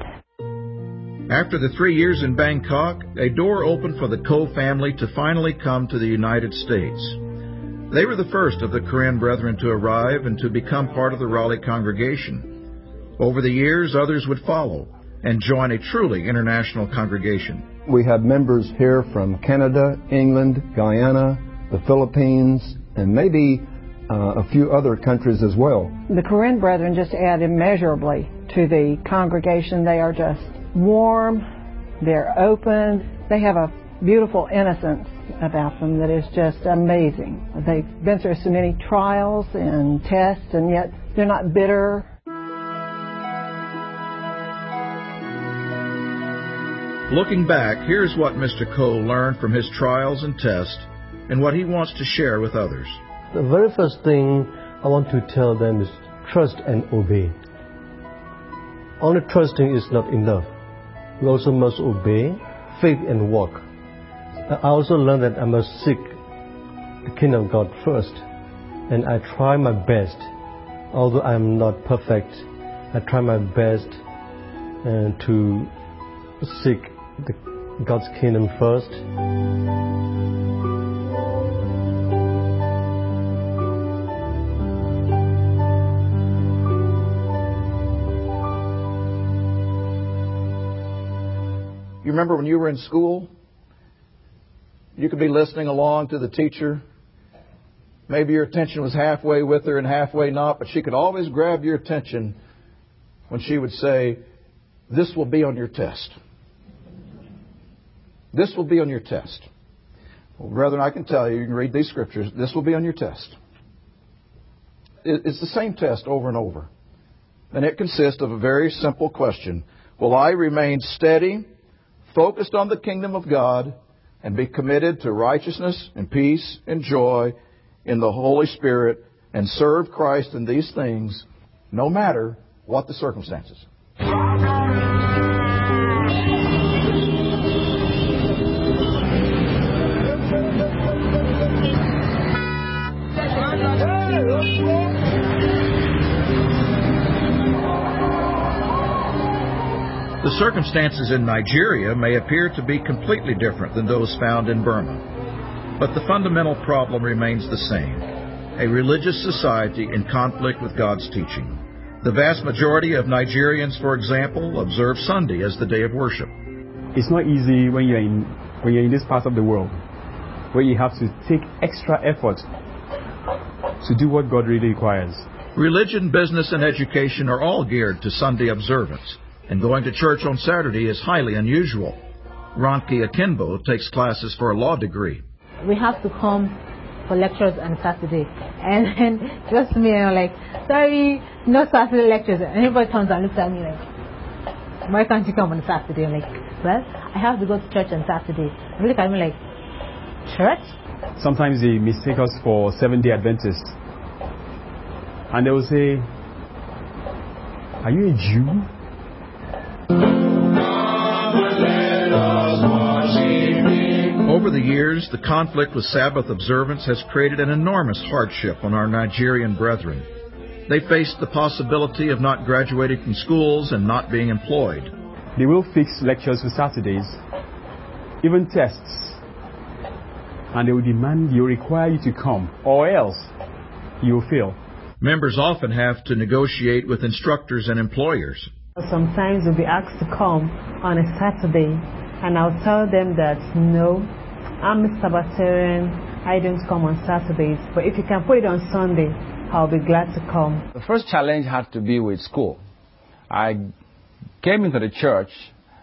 Speaker 13: After the three years in Bangkok, a door opened for the Coe family to finally come to the United States. They were the first of the Karen Brethren to arrive and to become part of the Raleigh congregation. Over the years, others would follow and join a truly international congregation.
Speaker 6: We have members here from Canada, England, Guyana, the Philippines, and maybe uh, a few other countries as well.
Speaker 8: The Karen Brethren just add immeasurably to the congregation. They are just warm, they're open, they have a beautiful innocence about them that is just amazing. They've been through so many trials and tests, and yet they're not bitter.
Speaker 13: Looking back, here's what Mister Coe learned from his trials and tests and what he wants to share with others.
Speaker 4: The very first thing I want to tell them is trust and obey. Only trusting is not enough. We also must obey, faith and walk. I also learned that I must seek the kingdom of God first. And I try my best. Although I am not perfect, I try my best uh, to seek the, God's kingdom first.
Speaker 7: You remember when you were in school, you could be listening along to the teacher. Maybe your attention was halfway with her and halfway not, but she could always grab your attention when she would say, "This will be on your test. This will be on your test." Well, brethren, I can tell you, you can read these scriptures, this will be on your test. It's the same test over and over. And it consists of a very simple question. Will I remain steady, focused on the kingdom of God, and be committed to righteousness and peace and joy in the Holy Spirit, and serve Christ in these things, no matter what the circumstances?
Speaker 13: The circumstances in Nigeria may appear to be completely different than those found in Burma. But the fundamental problem remains the same: a religious society in conflict with God's teaching. The vast majority of Nigerians, for example, observe Sunday as the day of worship.
Speaker 11: It's not easy when you're in when you're in this part of the world, where you have to take extra effort to do what God really requires.
Speaker 13: Religion, business, and education are all geared to Sunday observance, and going to church on Saturday is highly unusual. Ronki Akinbo takes classes for a law degree.
Speaker 15: We have to come for lectures on Saturday. And then just me, I'm like, sorry, no Saturday lectures. And everybody comes and looks at me like, why can't you come on Saturday? I'm like, well, I have to go to church on Saturday. They look at me like, church?
Speaker 11: Sometimes they mistake us for Seventh-day Adventists. And they will say, are you a Jew?
Speaker 13: Over the years, the conflict with Sabbath observance has created an enormous hardship on our Nigerian brethren. They face the possibility of not graduating from schools and not being employed.
Speaker 11: They will fix lectures for Saturdays, even tests, and they will demand, they will require you to come, or else you will fail.
Speaker 13: Members often have to negotiate with instructors and employers.
Speaker 16: Sometimes we'll be asked to come on a Saturday, and I'll tell them that no, I'm a Sabbatarian, I don't come on Saturdays, but if you can put it on Sunday, I'll be glad to come.
Speaker 17: The first challenge had to be with school. I came into the church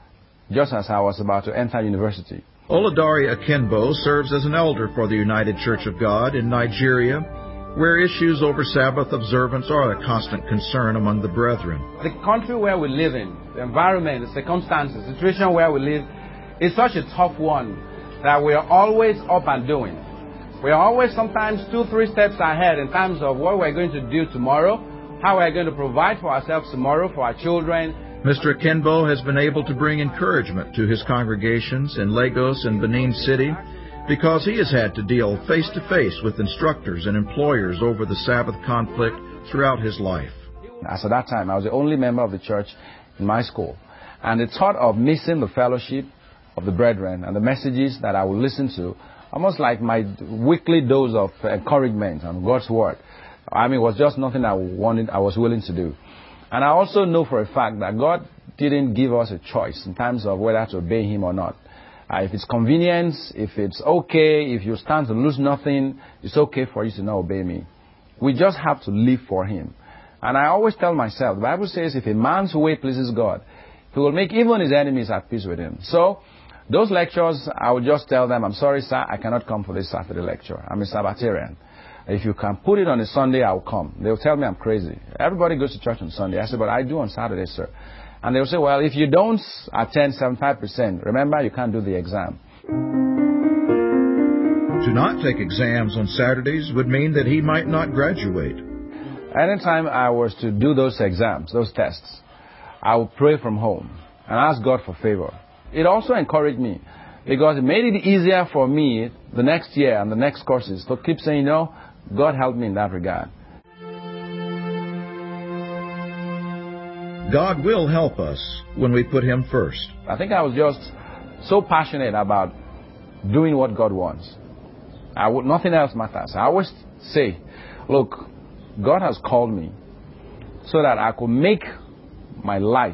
Speaker 17: just as I was about to enter university.
Speaker 13: Oludari Akinbo serves as an elder for the United Church of God in Nigeria, where issues over Sabbath observance are a constant concern among the brethren.
Speaker 25: The country where we live in, the environment, the circumstances, the situation where we live, is such a tough one that we are always up and doing. We are always sometimes two, three steps ahead in terms of what we're going to do tomorrow, how we're going to provide for ourselves tomorrow, for our children.
Speaker 13: Mister Akinbo has been able to bring encouragement to his congregations in Lagos and Benin City because he has had to deal face-to-face with instructors and employers over the Sabbath conflict throughout his life.
Speaker 17: As at that time, I was the only member of the church in my school. And the thought of missing the fellowship of the brethren and the messages that I would listen to, almost like my weekly dose of encouragement on God's word, I mean, it was just nothing I wanted, I was willing to do. And I also know for a fact that God didn't give us a choice in terms of whether to obey Him or not. Uh, if it's convenience, if it's okay, if you stand to lose nothing, it's okay for you to not obey me. We just have to live for Him. And I always tell myself, the Bible says if a man's way pleases God, He will make even his enemies at peace with him. So, those lectures, I would just tell them, I'm sorry, sir, I cannot come for this Saturday lecture. I'm a Sabbatarian. If you can put it on a Sunday, I'll come. They'll tell me I'm crazy. Everybody goes to church on Sunday. I say, but I do on Saturday, sir. And they'll say, well, if you don't attend seventy-five percent, remember, you can't do the exam.
Speaker 13: To not take exams on Saturdays would mean that he might not graduate.
Speaker 17: Anytime I was to do those exams, those tests, I would pray from home and ask God for favor. It also encouraged me because it made it easier for me the next year and the next courses to keep saying, no, God helped me in that regard.
Speaker 13: God will help us when we put Him first.
Speaker 17: I think I was just so passionate about doing what God wants. I would, nothing else matters. I always say, look, God has called me so that I could make my life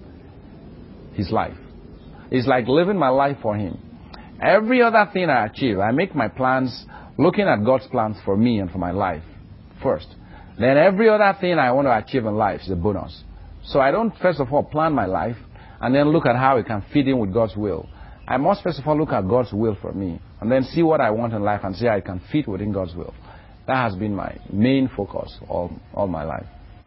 Speaker 17: His life. It's like living my life for Him. Every other thing I achieve, I make my plans looking at God's plans for me and for my life first. Then every other thing I want to achieve in life is a bonus. So I don't first of all plan my life and then look at how it can fit in with God's will. I must first of all look at God's will for me and then see what I want in life and see how it can fit within God's will. That has been my main focus all, all my life.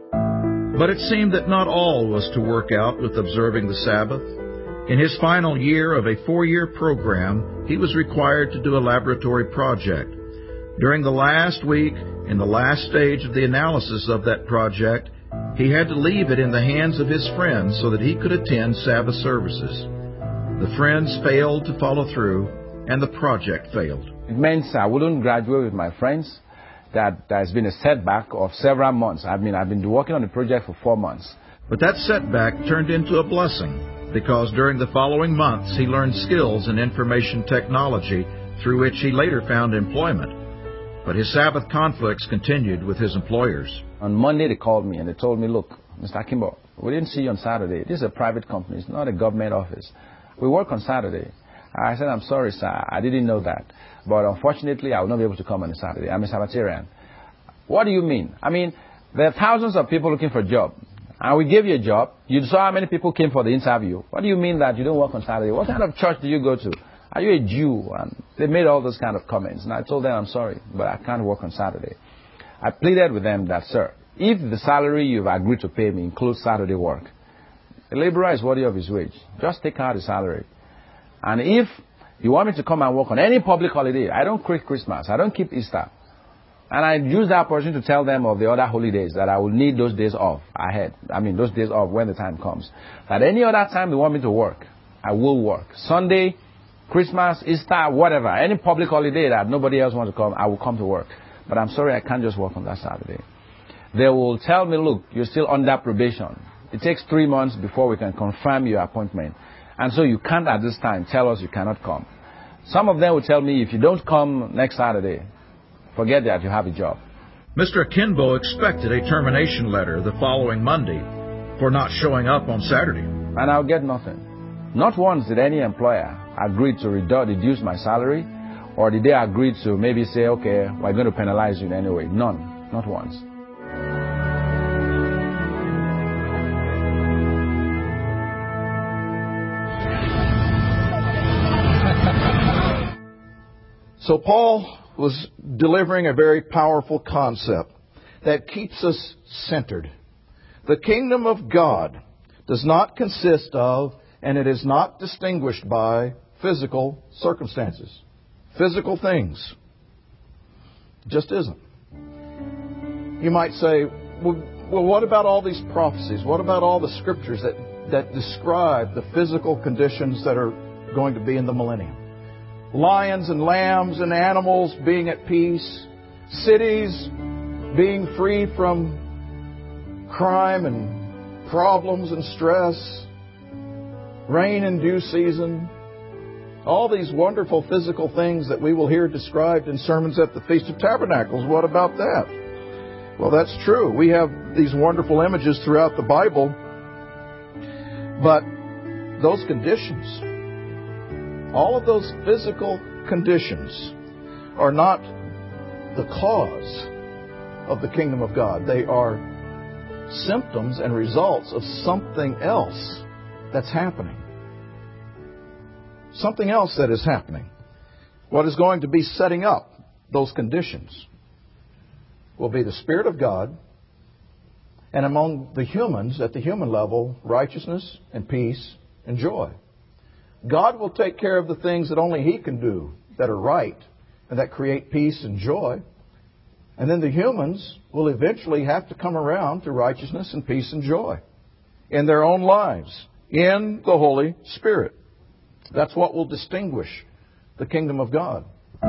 Speaker 13: But it seemed that not all was to work out with observing the Sabbath. In his final year of a four-year program, he was required to do a laboratory project. During the last week, in the last stage of the analysis of that project, he had to leave it in the hands of his friends so that he could attend Sabbath services. The friends failed to follow through, and the project failed.
Speaker 17: It meant I wouldn't graduate with my friends. That there's been a setback of several months. I mean, I've been working on the project for four months.
Speaker 13: But that setback turned into a blessing, because during the following months he learned skills in information technology through which he later found employment. But his Sabbath conflicts continued with his employers.
Speaker 17: On Monday they called me and they told me, look, Mister Akimbo, we didn't see you on Saturday. This is a private company. It's not a government office. We work on Saturday. I said, I'm sorry, sir. I didn't know that. But unfortunately, I will not be able to come on a Saturday. I'm a Sabbatarian. What do you mean? I mean, there are thousands of people looking for a job. And we gave you a job. You saw how many people came for the interview. What do you mean that you don't work on Saturday? What kind of church do you go to? Are you a Jew? And they made all those kind of comments. And I told them, I'm sorry, but I can't work on Saturday. I pleaded with them that, sir, if the salary you've agreed to pay me includes Saturday work, a laborer is worthy of his wage. Just take out the salary. And if you want me to come and work on any public holiday, I don't keep Christmas, I don't keep Easter. And I use that opportunity to tell them of the other holidays that I will need those days off ahead. I mean, those days off when the time comes. That any other time they want me to work, I will work. Sunday, Christmas, Easter, whatever. Any public holiday that nobody else wants to come, I will come to work. But I'm sorry, I can't just work on that Saturday. They will tell me, look, you're still under probation. It takes three months before we can confirm your appointment. And so you can't at this time tell us you cannot come. Some of them will tell me, if you don't come next Saturday, forget that you have a job.
Speaker 13: Mister Akimbo expected a termination letter the following Monday for not showing up on Saturday.
Speaker 17: And I'll get nothing. Not once did any employer agree to reduce my salary, or did they agree to maybe say, okay, we're going to penalize you in any way. None. Not once.
Speaker 7: So Paul was delivering a very powerful concept that keeps us centered. The kingdom of God does not consist of, and it is not distinguished by, physical circumstances, physical things. It just isn't. You might say, well, well, what about all these prophecies? What about all the scriptures that, that describe the physical conditions that are going to be in the millennium? Lions and lambs and animals being at peace, cities being free from crime and problems and stress, rain in due season, all these wonderful physical things that we will hear described in sermons at the Feast of Tabernacles. What about that? Well, that's true. We have these wonderful images throughout the Bible, but those conditions, all of those physical conditions are not the cause of the kingdom of God. They are symptoms and results of something else that's happening. Something else that is happening. What is going to be setting up those conditions will be the Spirit of God, and among the humans, at the human level, righteousness and peace and joy. God will take care of the things that only He can do that are right and that create peace and joy. And then the humans will eventually have to come around to righteousness and peace and joy in their own lives, in the Holy Spirit. That's what will distinguish the kingdom of God.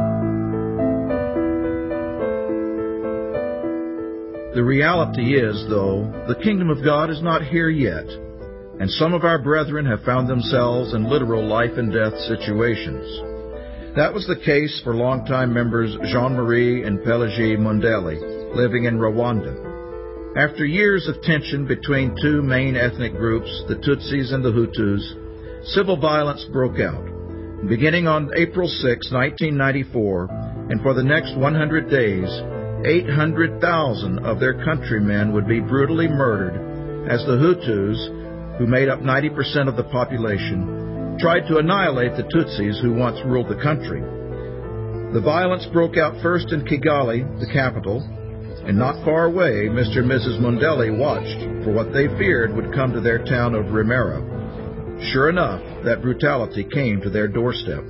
Speaker 13: The reality is, though, the kingdom of God is not here yet, and some of our brethren have found themselves in literal life and death situations. That was the case for longtime members Jean-Marie and Pelagie Mondelli, living in Rwanda. After years of tension between two main ethnic groups, the Tutsis and the Hutus, civil violence broke out. Beginning on April sixth, nineteen ninety-four, and for the next one hundred days, eight hundred thousand of their countrymen would be brutally murdered as the Hutus, who made up ninety percent of the population, tried to annihilate the Tutsis who once ruled the country. The violence broke out first in Kigali, the capital, and not far away, Mister and Missus Mondelli watched for what they feared would come to their town of Remera. Sure enough, that brutality came to their doorstep.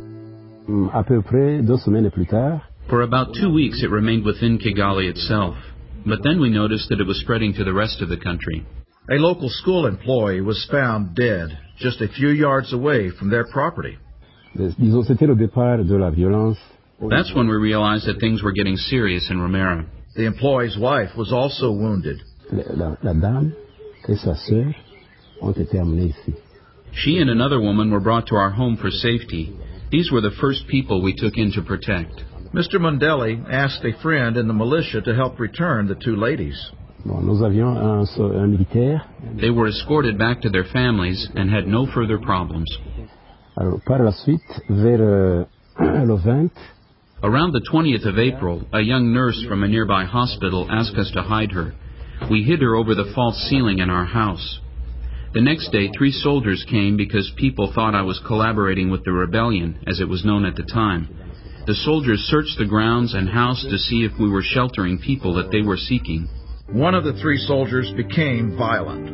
Speaker 2: À peu près deux semaines plus tard,
Speaker 14: For about two weeks it remained within Kigali itself, but then we noticed that it was spreading to the rest of the country.
Speaker 13: A local school employee was found dead just a few yards away from their property.
Speaker 2: disons, c'était le départ de la violence.
Speaker 14: That's when we realized that things were getting serious in Romero.
Speaker 13: The employee's wife was also wounded.
Speaker 2: La, la dame et sa sœur ont été amenées ici.
Speaker 14: She and another woman were brought to our home for safety. These were the first people we took in to protect.
Speaker 13: Mister Mondelli asked a friend in the militia to help return the two ladies.
Speaker 2: Bon, nous avions un, un militaire.
Speaker 14: They were escorted back to their families and had no further problems.
Speaker 2: Alors, par la suite, vers euh, le vingt,
Speaker 14: Around the twentieth of April, a young nurse from a nearby hospital asked us to hide her. We hid her over the false ceiling in our house. The next day, three soldiers came because people thought I was collaborating with the rebellion, as it was known at the time. The soldiers searched the grounds and house to see if we were sheltering people that they were seeking.
Speaker 13: One of the three soldiers became violent.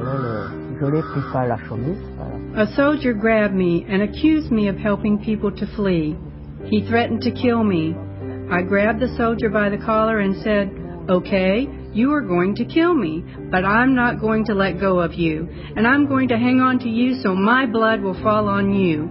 Speaker 18: A soldier grabbed me and accused me of helping people to flee. He threatened to kill me. I grabbed the soldier by the collar and said, "Okay, you are going to kill me, but I'm not going to let go of you, and I'm going to hang on to you so my blood will fall on you."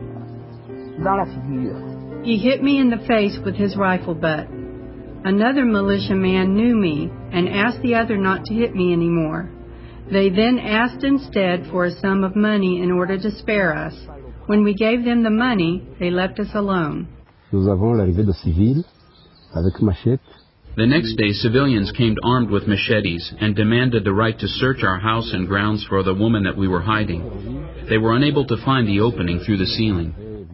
Speaker 18: He hit me in the face with his rifle butt. Another militiaman knew me and asked the other not to hit me anymore. They then asked instead for a sum of money in order to spare us. When we gave them the money, they left us alone.
Speaker 2: Nous avons l'arrivée de civils avec machette.
Speaker 14: The next day, civilians came armed with machetes and demanded the right to search our house and grounds for the woman that we were hiding. They were unable to find the opening through the ceiling.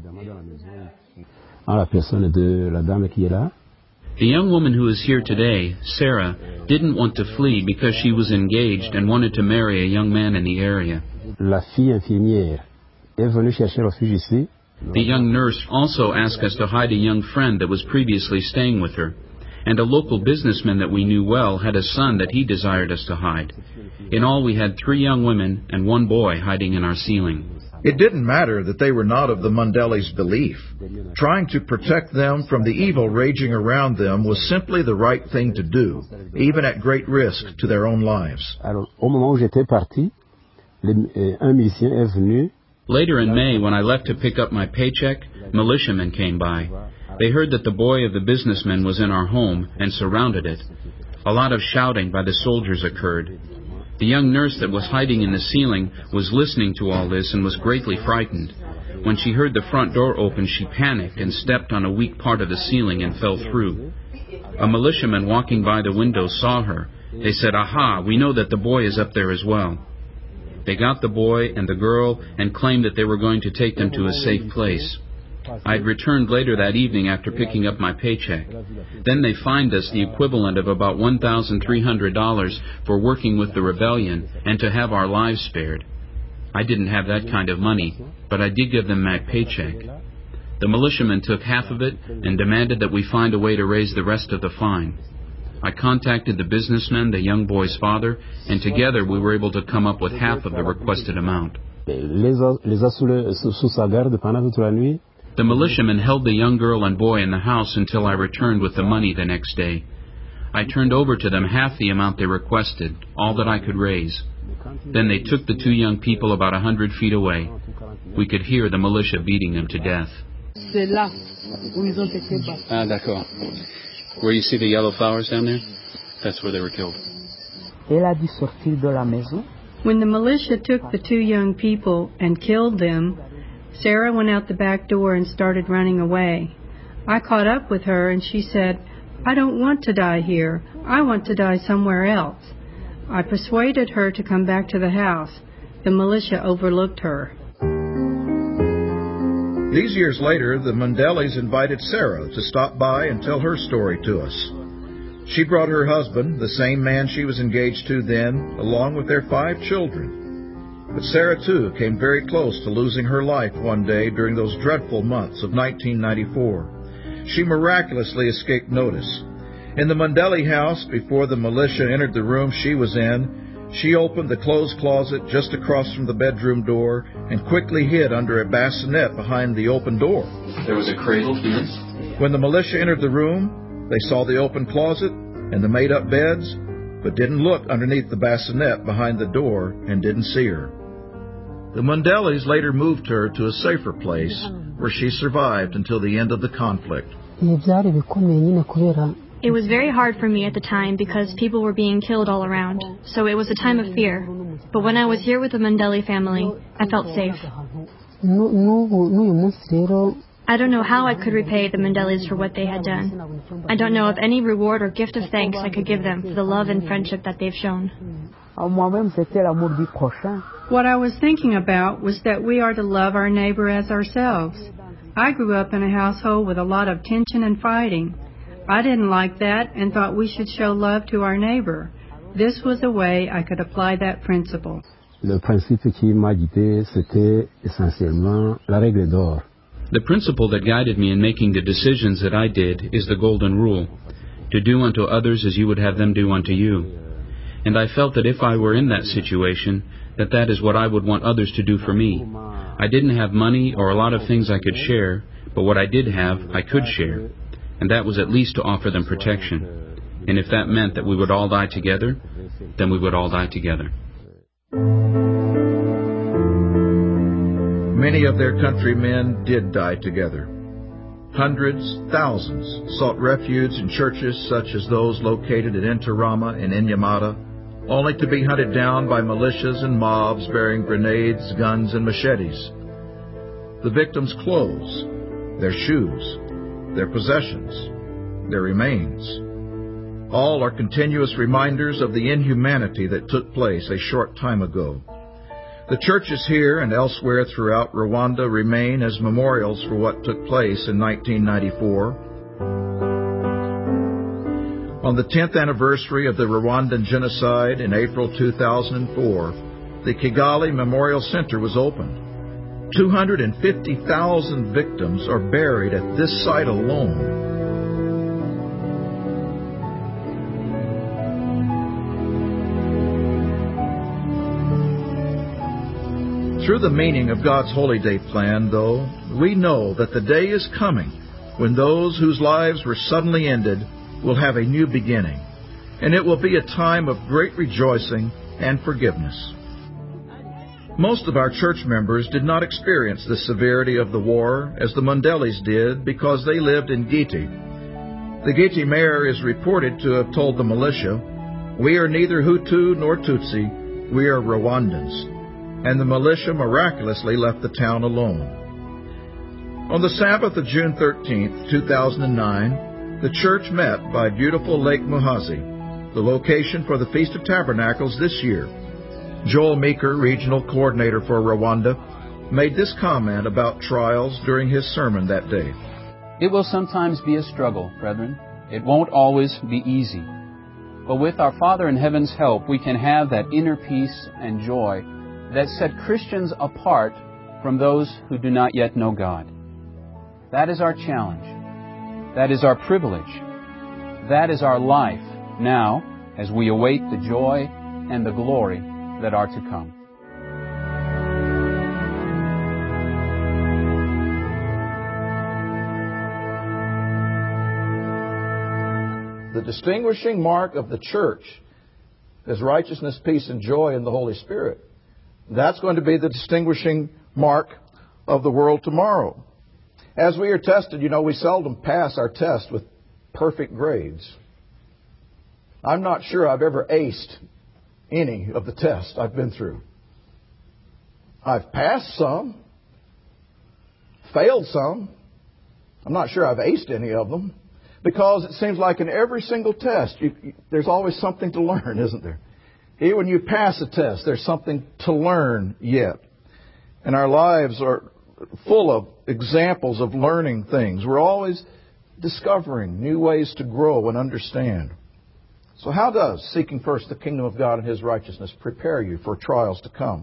Speaker 2: En la personne de la dame qui est là.
Speaker 14: The young woman who is here today, Sarah, didn't want to flee because she was engaged and wanted to marry a young man in the area.
Speaker 2: La fille infirmière est venue chercher refuge ici.
Speaker 14: The young nurse also asked us to hide a young friend that was previously staying with her. And a local businessman that we knew well had a son that he desired us to hide. In all, we had three young women and one boy hiding in our ceiling.
Speaker 13: It didn't matter that they were not of the Mondelli's belief. Trying to protect them from the evil raging around them was simply the right thing to do, even at great risk to their own lives.
Speaker 2: Alors, au moment où j'étais parti, un milicien est venu.
Speaker 14: Later in May, when I left to pick up my paycheck, militiamen came by. They heard that the boy of the businessman was in our home and surrounded it. A lot of shouting by the soldiers occurred. The young nurse that was hiding in the ceiling was listening to all this and was greatly frightened. When she heard the front door open, she panicked and stepped on a weak part of the ceiling and fell through. A militiaman walking by the window saw her. They said, "Aha, we know that the boy is up there as well." They got the boy and the girl and claimed that they were going to take them to a safe place. I had returned later that evening after picking up my paycheck. Then they fined us the equivalent of about one thousand three hundred dollars for working with the rebellion and to have our lives spared. I didn't have that kind of money, but I did give them my paycheck. The militiamen took half of it and demanded that we find a way to raise the rest of the fine. I contacted the businessman, the young boy's father, and together we were able to come up with half of the requested amount.
Speaker 2: Les a, les a sous, le, sous sa garde pendant toute la nuit.
Speaker 14: The militiamen held the young girl and boy in the house until I returned with the money the next day. I turned over to them half the amount they requested, all that I could raise. Then they took the two young people about a hundred feet away. We could hear the militia beating them to death.
Speaker 1: Ah, d'accord. Where you see the yellow flowers down there? That's where they were killed.
Speaker 18: When the militia took the two young people and killed them, Sarah went out the back door and started running away. I caught up with her and she said, "I don't want to die here. I want to die somewhere else." I persuaded her to come back to the house. The militia overlooked her.
Speaker 13: These years later, the Mundelis invited Sarah to stop by and tell her story to us. She brought her husband, the same man she was engaged to then, along with their five children. But Sarah, too, came very close to losing her life one day during those dreadful months of nineteen ninety-four. She miraculously escaped notice. In the Mundeli house, before the militia entered the room she was in, she opened the clothes closet just across from the bedroom door and quickly hid under a bassinet behind the open door.
Speaker 1: There was a cradle here.
Speaker 13: When the militia entered the room, they saw the open closet and the made-up beds, but didn't look underneath the bassinet behind the door and didn't see her. The Mundelis later moved her to a safer place where she survived until the end of the conflict.
Speaker 9: It was very hard for me at the time because people were being killed all around, so it was a time of fear. But when I was here with the Mundeli family, I felt safe. I don't know how I could repay the Mundelis for what they had done. I don't know of any reward or gift of thanks I could give them for the love and friendship that they've shown.
Speaker 18: What I was thinking about was that we are to love our neighbor as ourselves. I grew up in a household with a lot of tension and fighting. I didn't like that and thought we should show love to our neighbor. This was a way I could apply that principle.
Speaker 2: Le principe qui m'a guidé, c'était essentiellement la règle d'or.
Speaker 14: The principle that guided me in making the decisions that I did is the golden rule, to do unto others as you would have them do unto you. And I felt that if I were in that situation, that that is what I would want others to do for me. I didn't have money or a lot of things I could share, but what I did have, I could share. And that was at least to offer them protection. And if that meant that we would all die together, then we would all die together.
Speaker 13: Many of their countrymen did die together. Hundreds, thousands sought refuge in churches such as those located in Intirama and Enyamata, only to be hunted down by militias and mobs bearing grenades, guns, and machetes. The victims' clothes, their shoes, their possessions, their remains, all are continuous reminders of the inhumanity that took place a short time ago. The churches here and elsewhere throughout Rwanda remain as memorials for what took place in nineteen ninety-four. On the tenth anniversary of the Rwandan genocide in April two thousand four, the Kigali Memorial Center was opened. two hundred fifty thousand victims are buried at this site alone. Through the meaning of God's Holy Day plan, though, we know that the day is coming when those whose lives were suddenly ended will have a new beginning, and it will be a time of great rejoicing and forgiveness. Most of our church members did not experience the severity of the war as the Mundelis did because they lived in Giti. The Giti mayor is reported to have told the militia, "We are neither Hutu nor Tutsi, we are Rwandans." And the militia miraculously left the town alone. On the Sabbath of June thirteenth, two thousand nine, the church met by beautiful Lake Muhazi, the location for the Feast of Tabernacles this year. Joel Meeker, regional coordinator for Rwanda, made this comment about trials during his sermon that day.
Speaker 1: It will sometimes be a struggle, brethren. It won't always be easy. But with our Father in heaven's help, we can have that inner peace and joy that set Christians apart from those who do not yet know God. That is our challenge. That is our privilege. That is our life now as we await the joy and the glory that are to come.
Speaker 13: The
Speaker 7: The distinguishing mark of the church is righteousness, peace, and joy in the Holy Spirit. That's going to be the distinguishing mark of the world tomorrow. As we are tested, you know, we seldom pass our test with perfect grades. I'm not sure I've ever aced any of the tests I've been through. I've passed some, failed some. I'm not sure I've aced any of them, because it seems like in every single test, you, you, there's always something to learn, isn't there? Even when you pass a test, there's something to learn yet. And our lives are full of examples of learning things. We're always discovering new ways to grow and understand. So how does seeking first the kingdom of God and His righteousness prepare you for trials to come?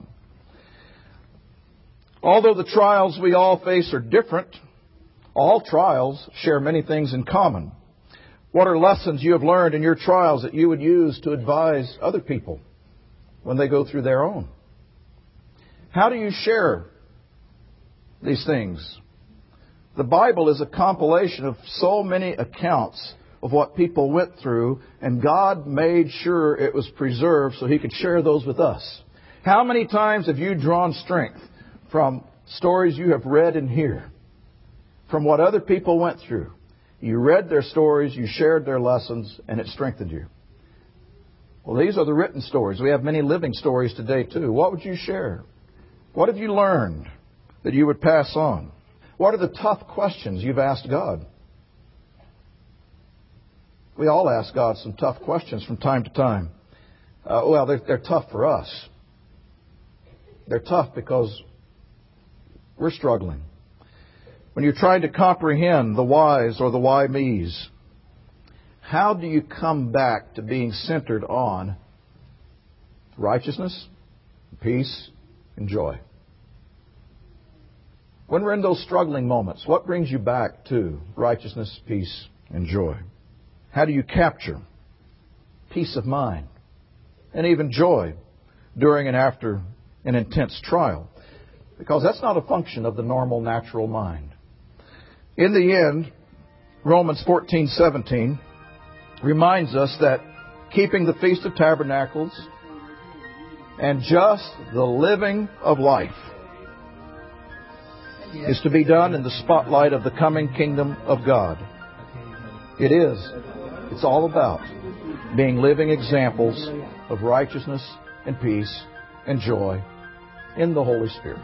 Speaker 7: Although the trials we all face are different, all trials share many things in common. What are lessons you have learned in your trials that you would use to advise other people when they go through their own? How do you share these things? The Bible is a compilation of so many accounts of what people went through, and God made sure it was preserved so He could share those with us. How many times have you drawn strength from stories you have read and hear, from what other people went through? You read their stories, you shared their lessons, and it strengthened you. Well, these are the written stories. We have many living stories today, too. What would you share? What have you learned that you would pass on? What are the tough questions you've asked God? We all ask God some tough questions from time to time. Uh, well, they're, they're tough for us. They're tough because we're struggling. When you're trying to comprehend the whys or the why me's, how do you come back to being centered on righteousness, peace, and joy? When we're in those struggling moments, what brings you back to righteousness, peace, and joy? How do you capture peace of mind and even joy during and after an intense trial? Because that's not a function of the normal natural mind. In the end, Romans fourteen seventeen reminds us that keeping the Feast of Tabernacles and just the living of life is to be done in the spotlight of the coming kingdom of God. It is. It's all about being living examples of righteousness and peace and joy in the Holy Spirit.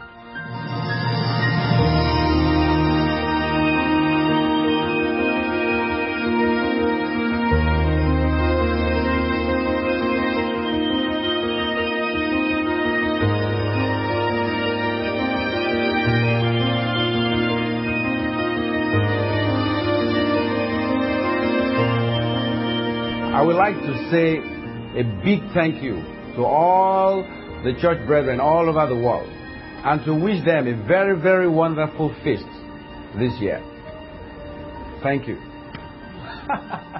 Speaker 25: I would like to say a big thank you to all the church brethren all over the world, and to wish them a very, very wonderful feast this year. Thank you.